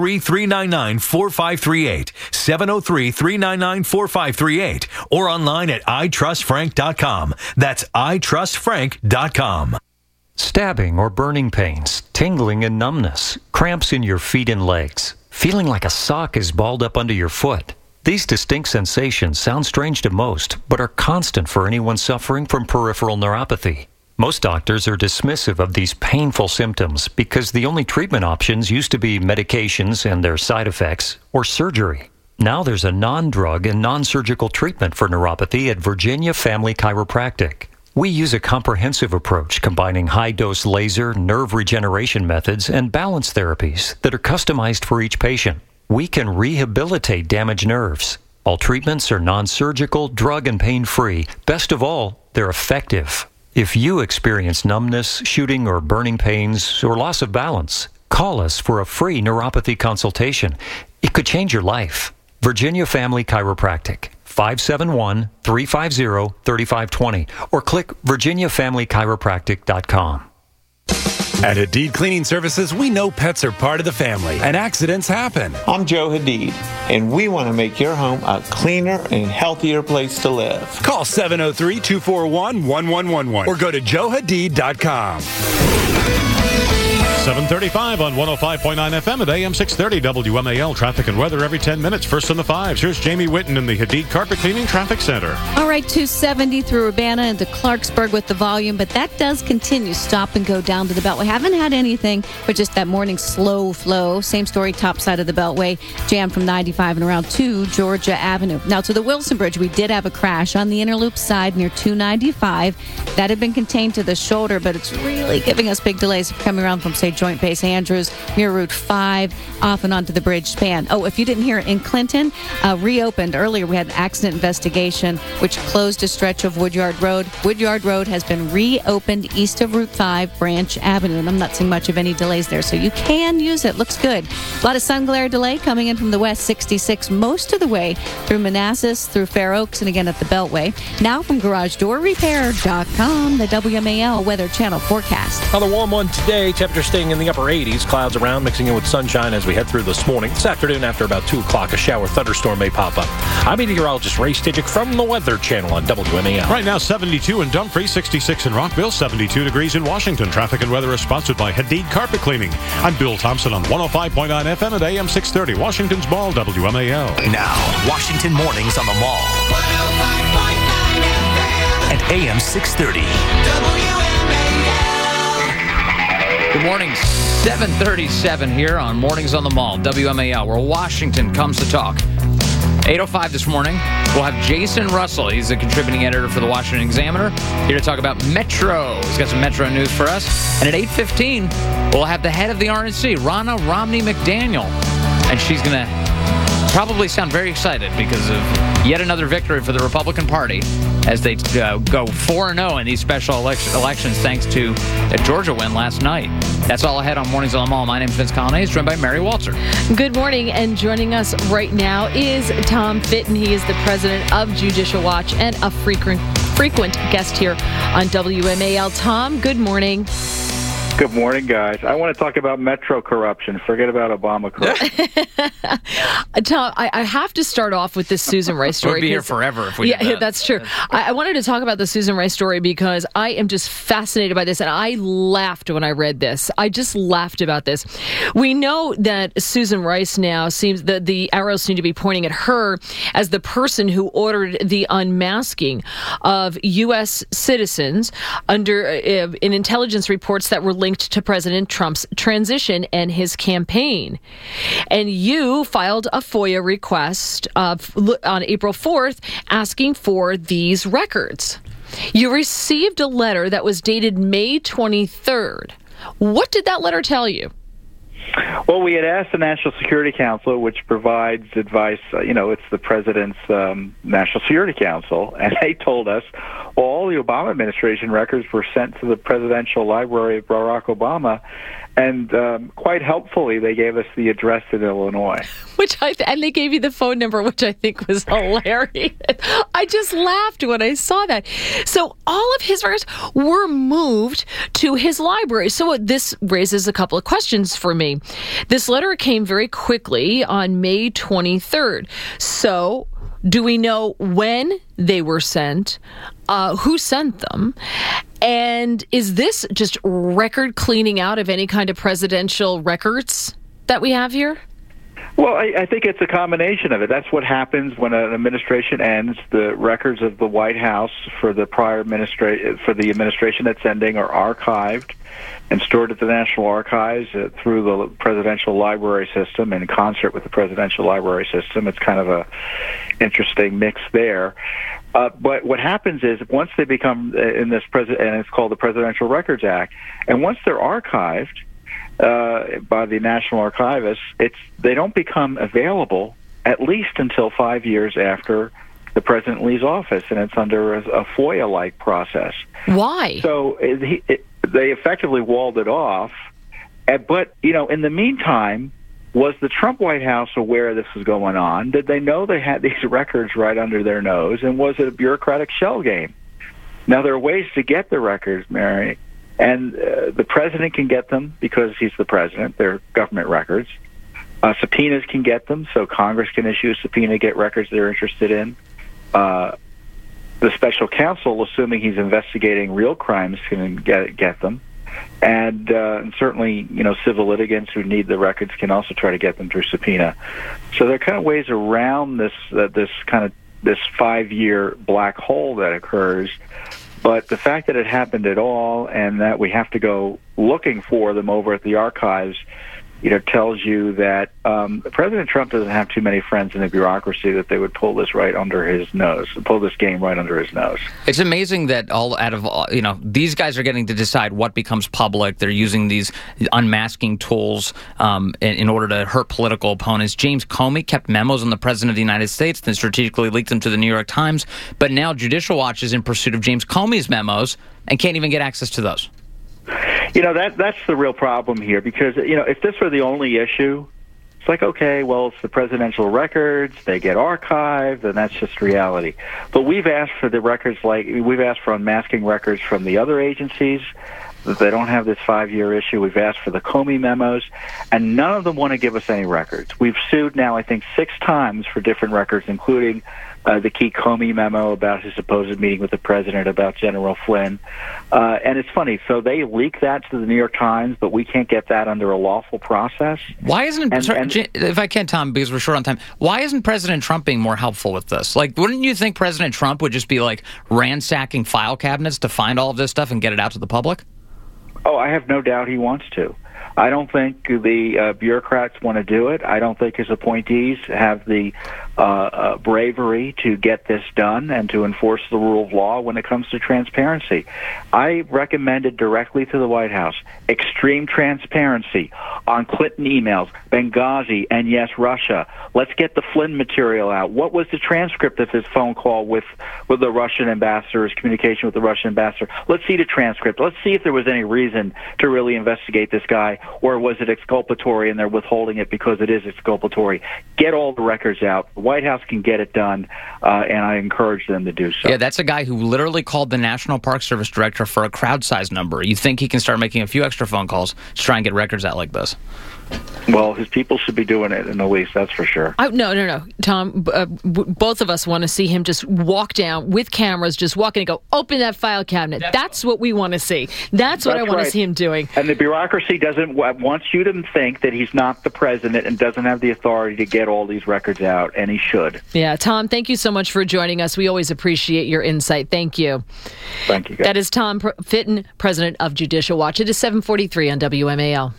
703-399-4538, 703-399-4538, or online at itrustfrank.com. That's itrustfrank.com. Stabbing or burning pains, tingling and numbness, cramps in your feet and legs, feeling like a sock is balled up under your foot. These distinct sensations sound strange to most, but are constant for anyone suffering from peripheral neuropathy. Most doctors are dismissive of these painful symptoms because the only treatment options used to be medications and their side effects or surgery. Now there's a non-drug and non-surgical treatment for neuropathy at Virginia Family Chiropractic. We use a comprehensive approach combining high-dose laser, nerve regeneration methods, and balance therapies that are customized for each patient. We can rehabilitate damaged nerves. All treatments are non-surgical, drug and pain-free. Best of all, they're effective. If you experience numbness, shooting or burning pains, or loss of balance, call us for a free neuropathy consultation. It could change your life. Virginia Family Chiropractic, 571-350-3520, or click virginiafamilychiropractic.com. At Hadid Cleaning Services, we know pets are part of the family and accidents happen. I'm Joe Hadid, and we want to make your home a cleaner and healthier place to live. Call 703-241-1111 or go to joehadid.com. 7:35 on 105.9 FM at AM 630 WMAL. Traffic and weather every 10 minutes. First on the fives. Here's Jamie Whitten in the Hadid Carpet Cleaning Traffic Center. All right, 270 through Urbana into Clarksburg with the volume, but that does continue. Stop and go down to the Beltway. Haven't had anything but just that morning slow flow. Same story, top side of the Beltway. Jammed from 95 and around to Georgia Avenue. Now to the Wilson Bridge, we did have a crash on the inner loop side near 295. That had been contained to the shoulder, but it's really giving us big delays coming around from, say, Joint Base Andrews near Route 5 off and onto the bridge span. Oh, if you didn't hear it, in Clinton, reopened earlier. We had an accident investigation which closed a stretch of Woodyard Road. Woodyard Road has been reopened east of Route 5 Branch Avenue, and I'm not seeing much of any delays there, so you can use it. Looks good. A lot of sun glare delay coming in from the west, 66 most of the way through Manassas, through Fair Oaks, and again at the Beltway. Now from GarageDoorRepair.com, the WMAL Weather Channel forecast. Another warm one today. Temperature staying in the upper 80s. Clouds around, mixing in with sunshine as we head through this morning. This afternoon, after about 2 o'clock, a shower thunderstorm may pop up. I'm meteorologist Ray Stidgick from the Weather Channel on WMAL. Right now, 72 in Dumfries, 66 in Rockville, 72 degrees in Washington. Traffic and weather is sponsored by Hadid Carpet Cleaning. I'm Bill Thompson on 105.9 FM at AM 630, Washington's Mall, WMAL. Now, Washington Mornings on the Mall. 105.9 FM at AM 630. Good morning. 7:37 here on Mornings on the Mall, WMAL, where Washington comes to talk. 8:05 this morning, we'll have Jason Russell. He's a contributing editor for the Washington Examiner, here to talk about Metro. He's got some Metro news for us. And at 8:15, we'll have the head of the RNC, Ronna Romney McDaniel. And she's going to probably sound very excited because of yet another victory for the Republican Party as they go 4-0 in these special elections thanks to a Georgia win last night. That's all ahead on Mornings on the Mall. My name is Vince Colonnese, joined by Mary Walter. Good morning, and joining us right now is Tom Fitton. He is the president of Judicial Watch and a frequent guest here on WMAL. Tom, good morning. Good morning, guys. I want to talk about Metro corruption. Forget about Obama corruption. Tom, I have to start off with this Susan Rice story. We'd be here forever if we did that. That's true. I wanted to talk about the Susan Rice story because I am just fascinated by this, and I laughed when I read this. I just laughed about this. We know that Susan Rice now seems that the arrows seem to be pointing at her as the person who ordered the unmasking of U.S. citizens under in intelligence reports that were linked to President Trump's transition and his campaign. And you filed a FOIA request on April 4th asking for these records. You received a letter that was dated May 23rd. What did that letter tell you? Well, we had asked the National Security Council, which provides advice, it's the president's National Security Council, and they told us all the Obama administration records were sent to the Presidential Library of Barack Obama, and quite helpfully, they gave us the address in Illinois. And they gave you the phone number, which I think was hilarious. I just laughed when I saw that. So all of his records were moved to his library. So this raises a couple of questions for me. This letter came very quickly on May 23rd. So do we know when they were sent? Who sent them? And is this just record cleaning out of any kind of presidential records that we have here? Well, I think it's a combination of it. That's what happens when an administration ends. The records of the White House for the administration that's ending are archived and stored at the National Archives through the Presidential Library System in concert with the Presidential Library System. It's kind of a interesting mix there. But what happens is once they become in this and it's called the Presidential Records Act, and once they're archived by the National Archivist, they don't become available at least until 5 years after the president leaves office, and it's under a FOIA-like process. Why? So they effectively walled it off. But, in the meantime, was the Trump White House aware this was going on? Did they know they had these records right under their nose? And was it a bureaucratic shell game? Now, there are ways to get the records, Mary. And the president can get them because he's the president. They're government records. Subpoenas can get them, so Congress can issue a subpoena to get records they're interested in. The special counsel, assuming he's investigating real crimes, can get them. And certainly, civil litigants who need the records can also try to get them through subpoena. So there are kind of ways around this 5-year black hole that occurs. But the fact that it happened at all and that we have to go looking for them over at the archives, tells you that President Trump doesn't have too many friends in the bureaucracy that they would pull this right under his nose, pull this game right under his nose. It's amazing that these guys are getting to decide what becomes public. They're using these unmasking tools in order to hurt political opponents. James Comey kept memos on the President of the United States, then strategically leaked them to the New York Times. But now Judicial Watch is in pursuit of James Comey's memos and can't even get access to those. That's the real problem here, because, if this were the only issue, it's like, okay, well, it's the presidential records, they get archived, and that's just reality. But we've asked for the records, we've asked for unmasking records from the other agencies, that they don't have this 5-year issue. We've asked for the Comey memos, and none of them want to give us any records. We've sued now, I think, 6 times for different records, including the key Comey memo about his supposed meeting with the president about General Flynn. And it's funny, so they leak that to the New York Times, but we can't get that under a lawful process. Why isn't, if I can, Tom, because we're short on time, why isn't President Trump being more helpful with this? Wouldn't you think President Trump would just be, ransacking file cabinets to find all of this stuff and get it out to the public? Oh, I have no doubt he wants to. I don't think the bureaucrats want to do it. I don't think his appointees have the bravery to get this done and to enforce the rule of law when it comes to transparency. I recommended directly to the White House extreme transparency on Clinton emails, Benghazi, and yes, Russia. Let's get the Flynn material out. What was the transcript of his phone call with the Russian ambassador, his communication with the Russian ambassador? Let's see the transcript. Let's see if there was any reason to really investigate this guy, or was it exculpatory and they're withholding it because it is exculpatory. Get all the records out. The White House can get it done, and I encourage them to do so. Yeah, that's a guy who literally called the National Park Service director for a crowd size number. You think he can start making a few extra phone calls to try and get records out like this? Well, his people should be doing it in the least, that's for sure. No. Tom, both of us want to see him just walk down with cameras, just walk in and go, open that file cabinet. That's what we want to see. That's what I want to see him doing. And the bureaucracy wants you to think that he's not the president and doesn't have the authority to get all these records out, and he should. Yeah, Tom, thank you so much for joining us. We always appreciate your insight. Thank you. Thank you, guys. That is Tom Fitton, president of Judicial Watch. It is 7:43 on WMAL.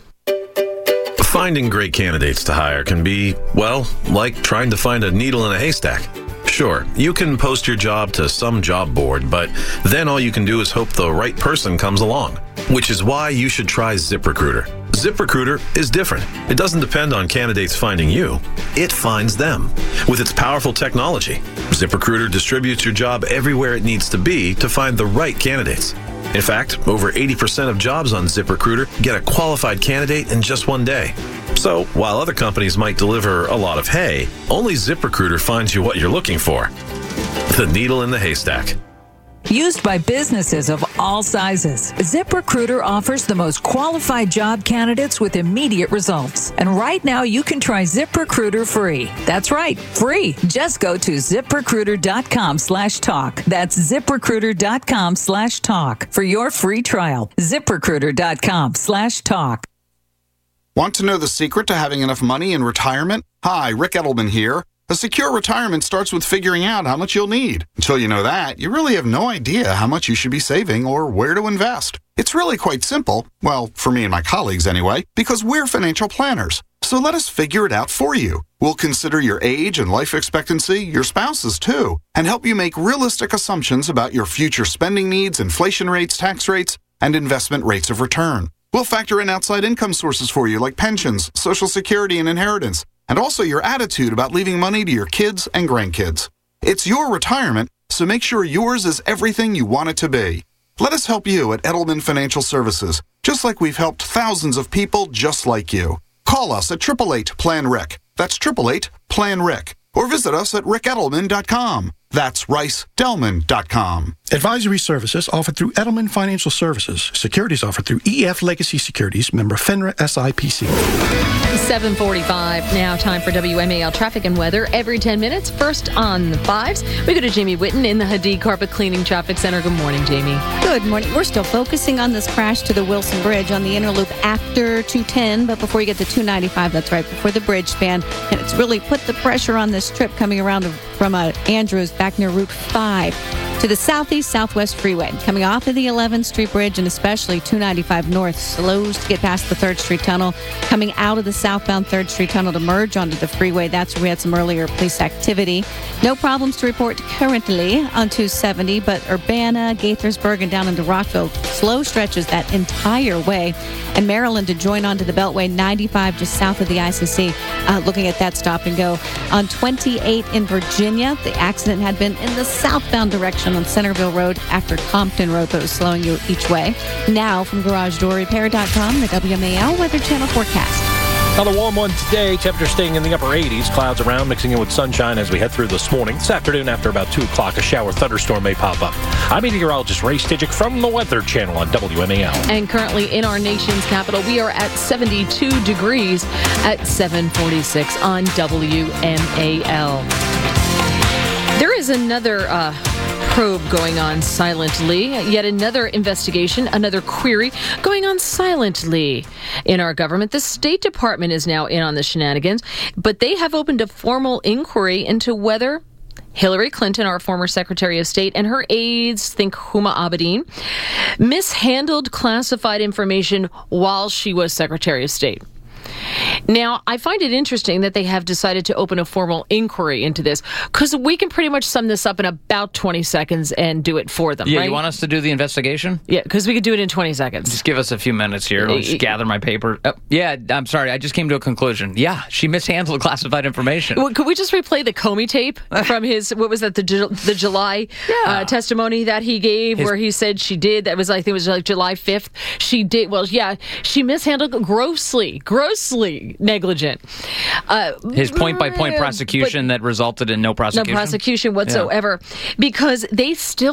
Finding great candidates to hire can be, well, like trying to find a needle in a haystack. Sure, you can post your job to some job board, but then all you can do is hope the right person comes along, which is why you should try ZipRecruiter. ZipRecruiter is different. It doesn't depend on candidates finding you. It finds them. With its powerful technology, ZipRecruiter distributes your job everywhere it needs to be to find the right candidates. In fact, over 80% of jobs on ZipRecruiter get a qualified candidate in just one day. So, while other companies might deliver a lot of hay, only ZipRecruiter finds you what you're looking for. The needle in the haystack. Used by businesses of all sizes, ZipRecruiter offers the most qualified job candidates with immediate results. And right now, you can try ZipRecruiter free. That's right, free. Just go to ZipRecruiter.com/talk. That's ZipRecruiter.com/talk for your free trial. ZipRecruiter.com/talk. Want to know the secret to having enough money in retirement? Hi, Rick Edelman here. A secure retirement starts with figuring out how much you'll need. Until you know that, you really have no idea how much you should be saving or where to invest. It's really quite simple, well, for me and my colleagues anyway, because we're financial planners. So let us figure it out for you. We'll consider your age and life expectancy, your spouse's too, and help you make realistic assumptions about your future spending needs, inflation rates, tax rates, and investment rates of return. We'll factor in outside income sources for you like pensions, Social Security, and inheritance, and also your attitude about leaving money to your kids and grandkids. It's your retirement, so make sure yours is everything you want it to be. Let us help you at Edelman Financial Services, just like we've helped thousands of people just like you. Call us at 888-PLAN-RIC. That's 888-PLAN-RIC. Or visit us at rickedelman.com. That's ricedelman.com. Advisory services offered through Edelman Financial Services. Securities offered through EF Legacy Securities, member FINRA SIPC. 7:45 now. Time for WMAL traffic and weather every 10 minutes. First on the 5s, we go to Jamie Whitten in the Hadid Carpet Cleaning Traffic Center. Good morning, Jamie. Good morning. We're still focusing on this crash to the Wilson Bridge on the inner loop after 210, but before you get to 295, that's right before the bridge span, and it's really put the pressure on this trip coming around from Andrews back near Route 5 to the southeast-southwest freeway. Coming off of the 11th Street Bridge and especially 295 North slows to get past the 3rd Street Tunnel. Coming out of the southbound 3rd Street Tunnel to merge onto the freeway, that's where we had some earlier police activity. No problems to report currently on 270, but Urbana, Gaithersburg, and down into Rockville, slow stretches that entire way. And Maryland to join onto the Beltway 95 just south of the ICC, looking at that stop and go. On 28 in Virginia, the accident had been in the southbound direction on Centerville Road after Compton Road, but it was slowing you each way. Now from GarageDoorRepair.com, the WMAL Weather Channel forecast. Another warm one today. Temperature staying in the upper 80s. Clouds around, mixing in with sunshine as we head through this morning. This afternoon, after about 2 o'clock, a shower thunderstorm may pop up. I'm meteorologist Ray Stidgick from the Weather Channel on WMAL. And currently in our nation's capital, we are at 72 degrees at 746 on WMAL. There is another probe going on silently. Yet another investigation, another query going on silently in our government. The State Department is now in on the shenanigans, but they have opened a formal inquiry into whether Hillary Clinton, our former Secretary of State, and her aides, think Huma Abedin, mishandled classified information while she was Secretary of State. Now, I find it interesting that they have decided to open a formal inquiry into this, because we can pretty much sum this up in about 20 seconds and do it for them, Yeah, right? You want us to do the investigation? Yeah, because we could do it in 20 seconds. Just give us a few minutes here. I'll just gather my paper. Yeah, I'm sorry. I just came to a conclusion. Yeah, she mishandled classified information. Well, could we just replay the Comey tape from his, what was that, the July testimony that he gave, where he said she did, that was, I think it was like July 5th. She did, well, yeah, she mishandled grossly negligent. His point-by-point prosecution that resulted in no prosecution? No prosecution whatsoever, because they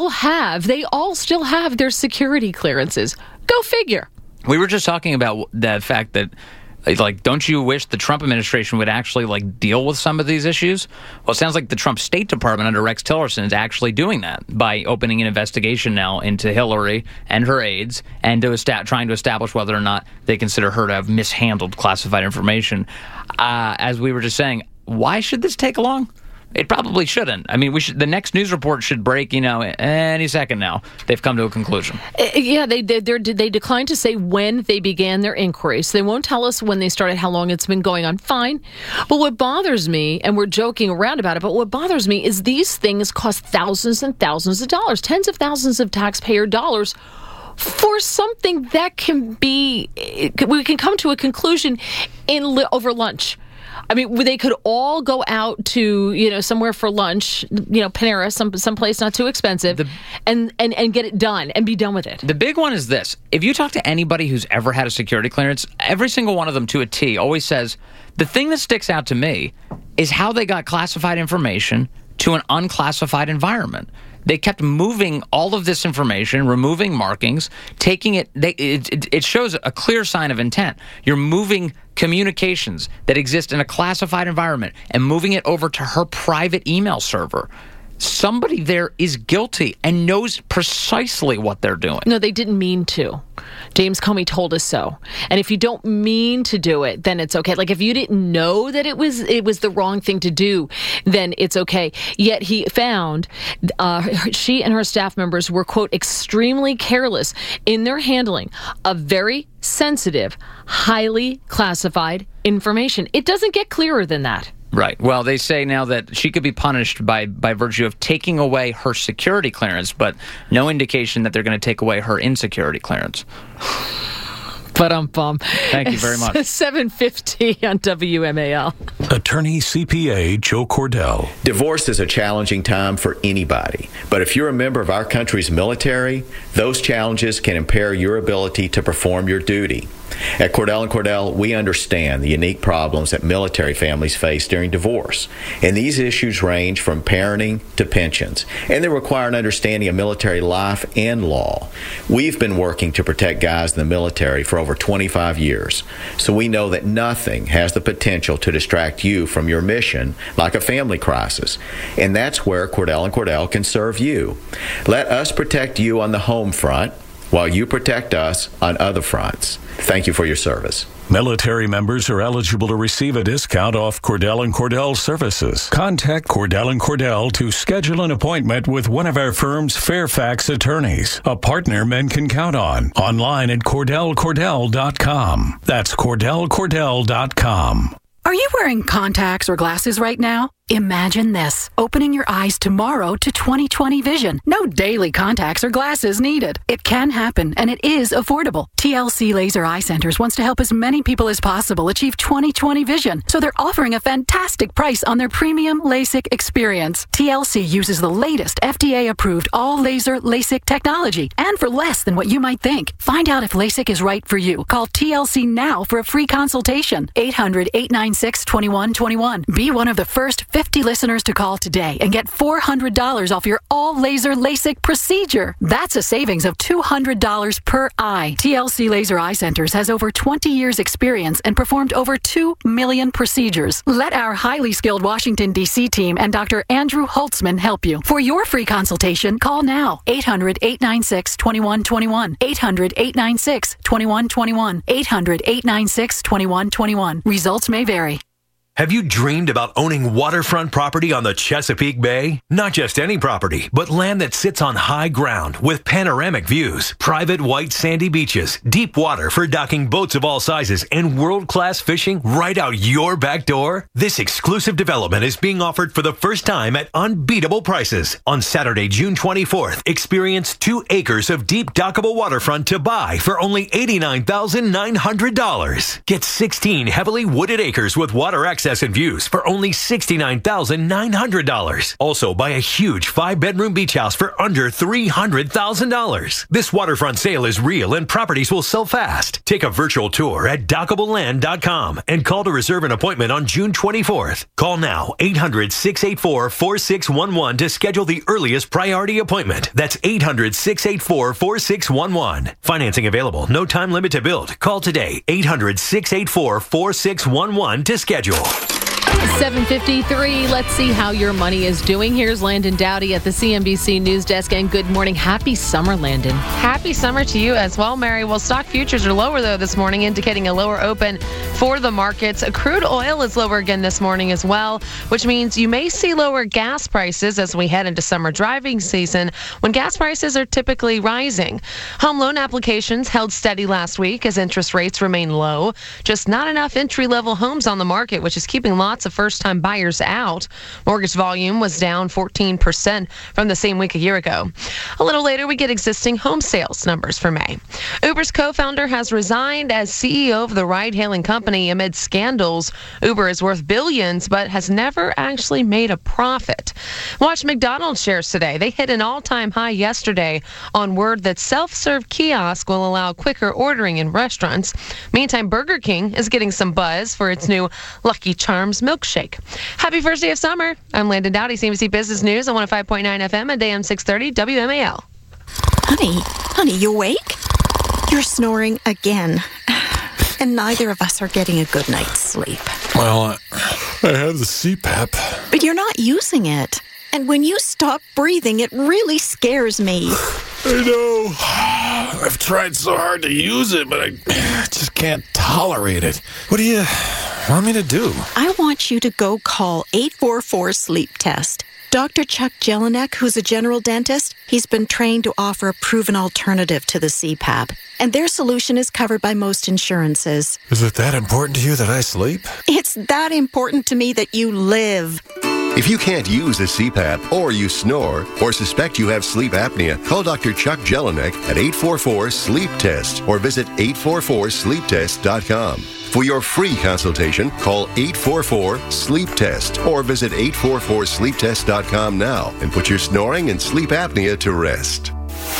all still have their security clearances. Go figure. We were just talking about the fact that, like, don't you wish the Trump administration would actually, like, deal with some of these issues? Well, it sounds like the Trump State Department under Rex Tillerson is actually doing that by opening an investigation now into Hillary and her aides and trying to establish whether or not they consider her to have mishandled classified information. As we were just saying, why should this take long? It probably shouldn't. I mean, the next news report should break, any second now. They've come to a conclusion. Yeah, they declined to say when they began their inquiry, so they won't tell us when they started, how long it's been going on. Fine. But what bothers me, and we're joking around about it, but what bothers me is these things cost thousands and thousands of dollars, tens of thousands of taxpayer dollars, for something that we can come to a conclusion over lunch. I mean, they could all go out to, somewhere for lunch, Panera, someplace not too expensive, and get it done and be done with it. The big one is this. If you talk to anybody who's ever had a security clearance, every single one of them to a T always says, the thing that sticks out to me is how they got classified information to an unclassified environment. They kept moving all of this information, removing markings, taking it. It shows a clear sign of intent. You're moving communications that exist in a classified environment and moving it over to her private email server. somebody there is guilty and knows precisely what they're doing. No, they didn't mean to. James Comey told us so. And if you don't mean to do it, then it's okay. Like if you didn't know that it was the wrong thing to do, then it's okay. Yet he found she and her staff members were, quote, extremely careless in their handling of very sensitive, highly classified information. It doesn't get clearer than that. Right. Well, they say now that she could be punished by virtue of taking away her security clearance, but no indication that they're going to take away her insecurity clearance. Thank you very much. 7:50 on WMAL. Attorney CPA Joe Cordell. Divorce is a challenging time for anybody, but if you're a member of our country's military, those challenges can impair your ability to perform your duty. At Cordell & Cordell, we understand the unique problems that military families face during divorce, and these issues range from parenting to pensions, and they require an understanding of military life and law. We've been working to protect guys in the military for over 25 years, so we know that nothing has the potential to distract you from your mission like a family crisis, and that's where Cordell & Cordell can serve you. Let us protect you on the home front while you protect us on other fronts. Thank you for your service. Military members are eligible to receive a discount off Cordell & Cordell services. Contact Cordell & Cordell to schedule an appointment with one of our firm's Fairfax attorneys, a partner men can count on. Online at CordellCordell.com. That's CordellCordell.com. Are you wearing contacts or glasses right now? Imagine this, opening your eyes tomorrow to 20/20 vision. No daily contacts or glasses needed. It can happen, and it is affordable. TLC Laser Eye Centers wants to help as many people as possible achieve 20/20 vision, so they're offering a fantastic price on their premium LASIK experience. TLC uses the latest FDA-approved all-laser LASIK technology, and for less than what you might think. Find out if LASIK is right for you. Call TLC now for a free consultation. 800-896-2121. Be one of the first 50 listeners to call today and get $400 off your all-laser LASIK procedure. That's a savings of $200 per eye. TLC Laser Eye Centers has over 20 years experience and performed over 2 million procedures. Let our highly skilled Washington, D.C. team and Dr. Andrew Holtzman help you. For your free consultation, call now. 800-896-2121. 800-896-2121. 800-896-2121. Results may vary. Have you dreamed about owning waterfront property on the Chesapeake Bay? Not just any property, but land that sits on high ground with panoramic views, private white sandy beaches, deep water for docking boats of all sizes, and world-class fishing right out your back door? This exclusive development is being offered for the first time at unbeatable prices. On Saturday, June 24th, experience 2 acres of deep dockable waterfront to buy for only $89,900. Get 16 heavily wooded acres with water access and views for only $69,900. Also, buy a huge 5-bedroom beach house for under $300,000. This waterfront sale is real and properties will sell fast. Take a virtual tour at dockableland.com and call to reserve an appointment on June 24th. Call now, 800-684-4611 to schedule the earliest priority appointment. That's 800-684-4611. Financing available. No time limit to build. Call today, 800-684-4611 to schedule. 7:53. Let's see how your money is doing. Here's Landon Dowdy at the CNBC News Desk. And good morning. Happy summer, Landon. Happy summer to you as well, Mary. Well, stock futures are lower, though, this morning, indicating a lower open for the markets. Crude oil is lower again this morning as well, which means you may see lower gas prices as we head into summer driving season when gas prices are typically rising. Home loan applications held steady last week as interest rates remain low. Just not enough entry-level homes on the market, which is keeping lots of first-time buyers out. Mortgage volume was down 14% from the same week a year ago. A little later, we get existing home sales numbers for May. Uber's co-founder has resigned as CEO of the ride-hailing company amid scandals. Uber is worth billions, but has never actually made a profit. Watch McDonald's shares today. They hit an all-time high yesterday on word that self-serve kiosk will allow quicker ordering in restaurants. Meantime, Burger King is getting some buzz for its new Lucky Charms milkshake. Happy first day of summer. I'm Landon Dowdy, CNBC Business News on 105.9 FM and AM 630 WMAL. Honey, you awake? You're snoring again. And neither of us are getting a good night's sleep. Well, I have the CPAP. But you're not using it. And when you stop breathing, it really scares me. I know. I've tried so hard to use it, but I just can't tolerate it. What do you want me to do? I want you to go call 844-SLEEP-TEST. Dr. Chuck Jelinek, who's a general dentist, he's been trained to offer a proven alternative to the CPAP. And their solution is covered by most insurances. Is it that important to you that I sleep? It's that important to me that you live. If you can't use a CPAP, or you snore, or suspect you have sleep apnea, call Dr. Chuck Jelinek at 844-SLEEP-TEST or visit 844sleeptest.com. For your free consultation, call 844-SLEEP-TEST or visit 844sleeptest.com now and put your snoring and sleep apnea to rest.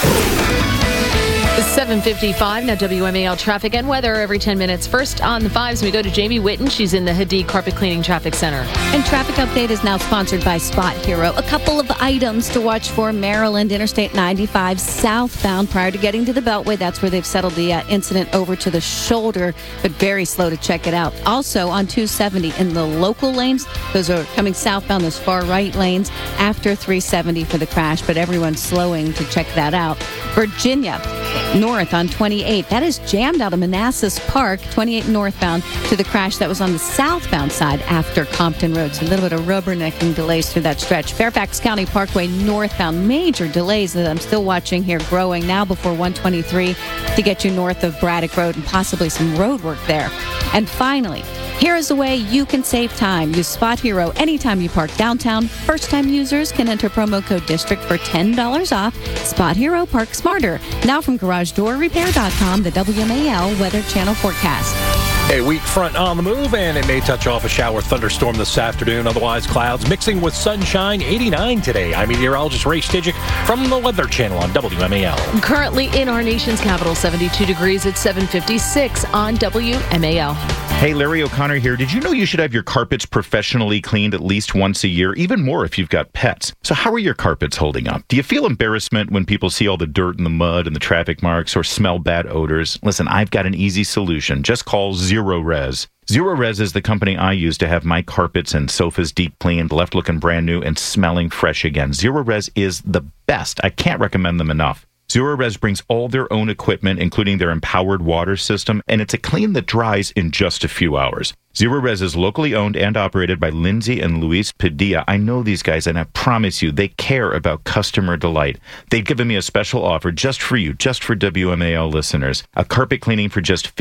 7:55, now WMAL traffic and weather every 10 minutes. First on the fives, we go to Jamie Witten. She's in the Hadid Carpet Cleaning Traffic Center. And Traffic Update is now sponsored by Spot Hero. A couple of items to watch for: Maryland Interstate 95 southbound prior to getting to the Beltway. That's where they've settled the incident over to the shoulder, but very slow to check it out. Also on 270 in the local lanes, those are coming southbound, those far right lanes after 370 for the crash, but everyone's slowing to check that out. Virginia north on 28. That is jammed out of Manassas Park, 28 northbound, to the crash that was on the southbound side after Compton Road. So a little bit of rubbernecking delays through that stretch. Fairfax County Parkway northbound, major delays that I'm still watching here growing now before 123 to get you north of Braddock Road and possibly some road work there. And finally, here is a way you can save time. Use Spot Hero anytime you park downtown. First-time users can enter promo code DISTRICT for $10 off. Spot Hero, park smarter. Now from GarageDoorRepair.com, the WMAL Weather Channel forecast. A weak front on the move, and it may touch off a shower thunderstorm this afternoon. Otherwise, clouds mixing with sunshine. 89 today. I'm meteorologist Ray Stijic from the Weather Channel on WMAL. Currently in our nation's capital, 72 degrees at 7:56 on WMAL. Hey, Larry O'Connor here. Did you know you should have your carpets professionally cleaned at least once a year, even more if you've got pets? So how are your carpets holding up? Do you feel embarrassment when people see all the dirt and the mud and the traffic marks or smell bad odors? Listen, I've got an easy solution. Just call Zerorez. Zerorez is the company I use to have my carpets and sofas deep cleaned, left looking brand new and smelling fresh again. Zerorez is the best. I can't recommend them enough. Zerorez brings all their own equipment, including their empowered water system, and it's a clean that dries in just a few hours. Zerorez is locally owned and operated by Lindsay and Luis Padilla. I know these guys, and I promise you, they care about customer delight. They've given me a special offer just for you, just for WMAL listeners. A carpet cleaning for just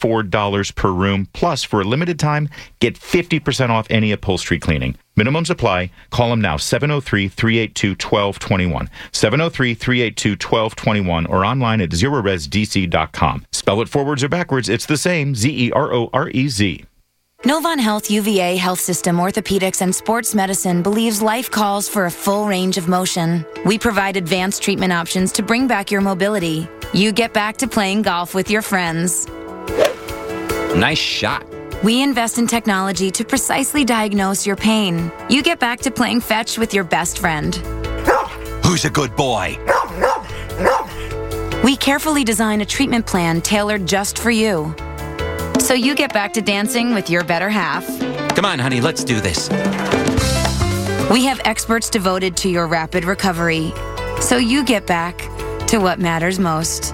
$54 per room, plus for a limited time, get 50% off any upholstery cleaning. Minimums apply. Call them now, 703-382-1221. 703-382-1221 or online at ZerorezDC.com. Spell it forwards or backwards, it's the same, Zerorez. Novant Health UVA Health System Orthopedics and Sports Medicine believes life calls for a full range of motion. We provide advanced treatment options to bring back your mobility. You get back to playing golf with your friends. Nice shot. We invest in technology to precisely diagnose your pain. You get back to playing fetch with your best friend. Who's a good boy? We carefully design a treatment plan tailored just for you. So you get back to dancing with your better half. Come on, honey, let's do this. We have experts devoted to your rapid recovery. So you get back to what matters most.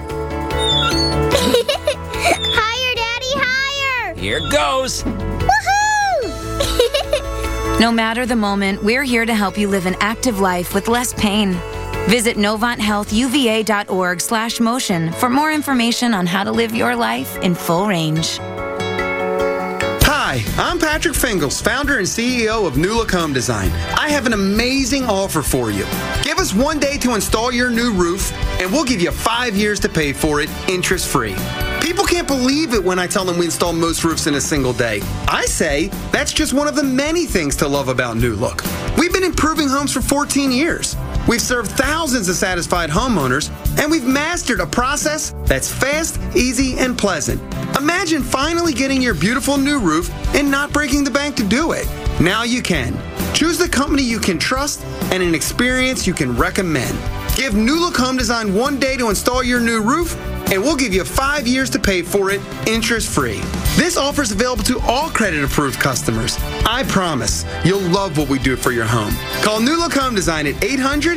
Higher, Daddy, higher! Here goes. Woohoo! No matter the moment, we're here to help you live an active life with less pain. Visit NovantHealthUVA.org/motion for more information on how to live your life in full range. Hi, I'm Patrick Fingles, founder and CEO of New Look Home Design. I have an amazing offer for you. Give us 1 day to install your new roof, and we'll give you 5 years to pay for it, interest-free. People can't believe it when I tell them we install most roofs in a single day. I say that's just one of the many things to love about New Look. We've been improving homes for 14 years. We've served thousands of satisfied homeowners, and we've mastered a process that's fast, easy, and pleasant. Imagine finally getting your beautiful new roof and not breaking the bank to do it. Now you can. Choose the company you can trust and an experience you can recommend. Give New Look Home Design 1 day to install your new roof, and we'll give you 5 years to pay for it interest-free. This offer is available to all credit-approved customers. I promise you'll love what we do for your home. Call New Look Home Design at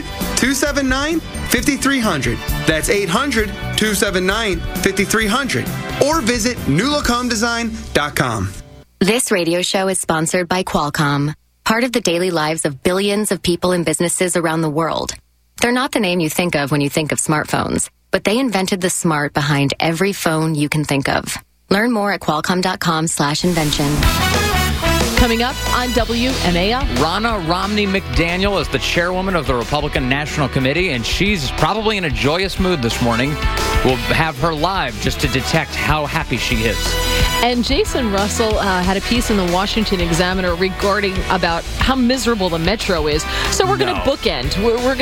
800-279-5300. That's 800-279-5300. Or visit newlookhomedesign.com. This radio show is sponsored by Qualcomm, part of the daily lives of billions of people and businesses around the world. They're not the name you think of when you think of smartphones, but they invented the smart behind every phone you can think of. Learn more at qualcomm.com/invention. Coming up on WMAL. Ronna Romney McDaniel is the chairwoman of the Republican National Committee, and she's probably in a joyous mood this morning. We'll have her live just to detect how happy she is. And Jason Russell had a piece in the Washington Examiner regarding about how miserable the metro is. So we're going to bookend. We're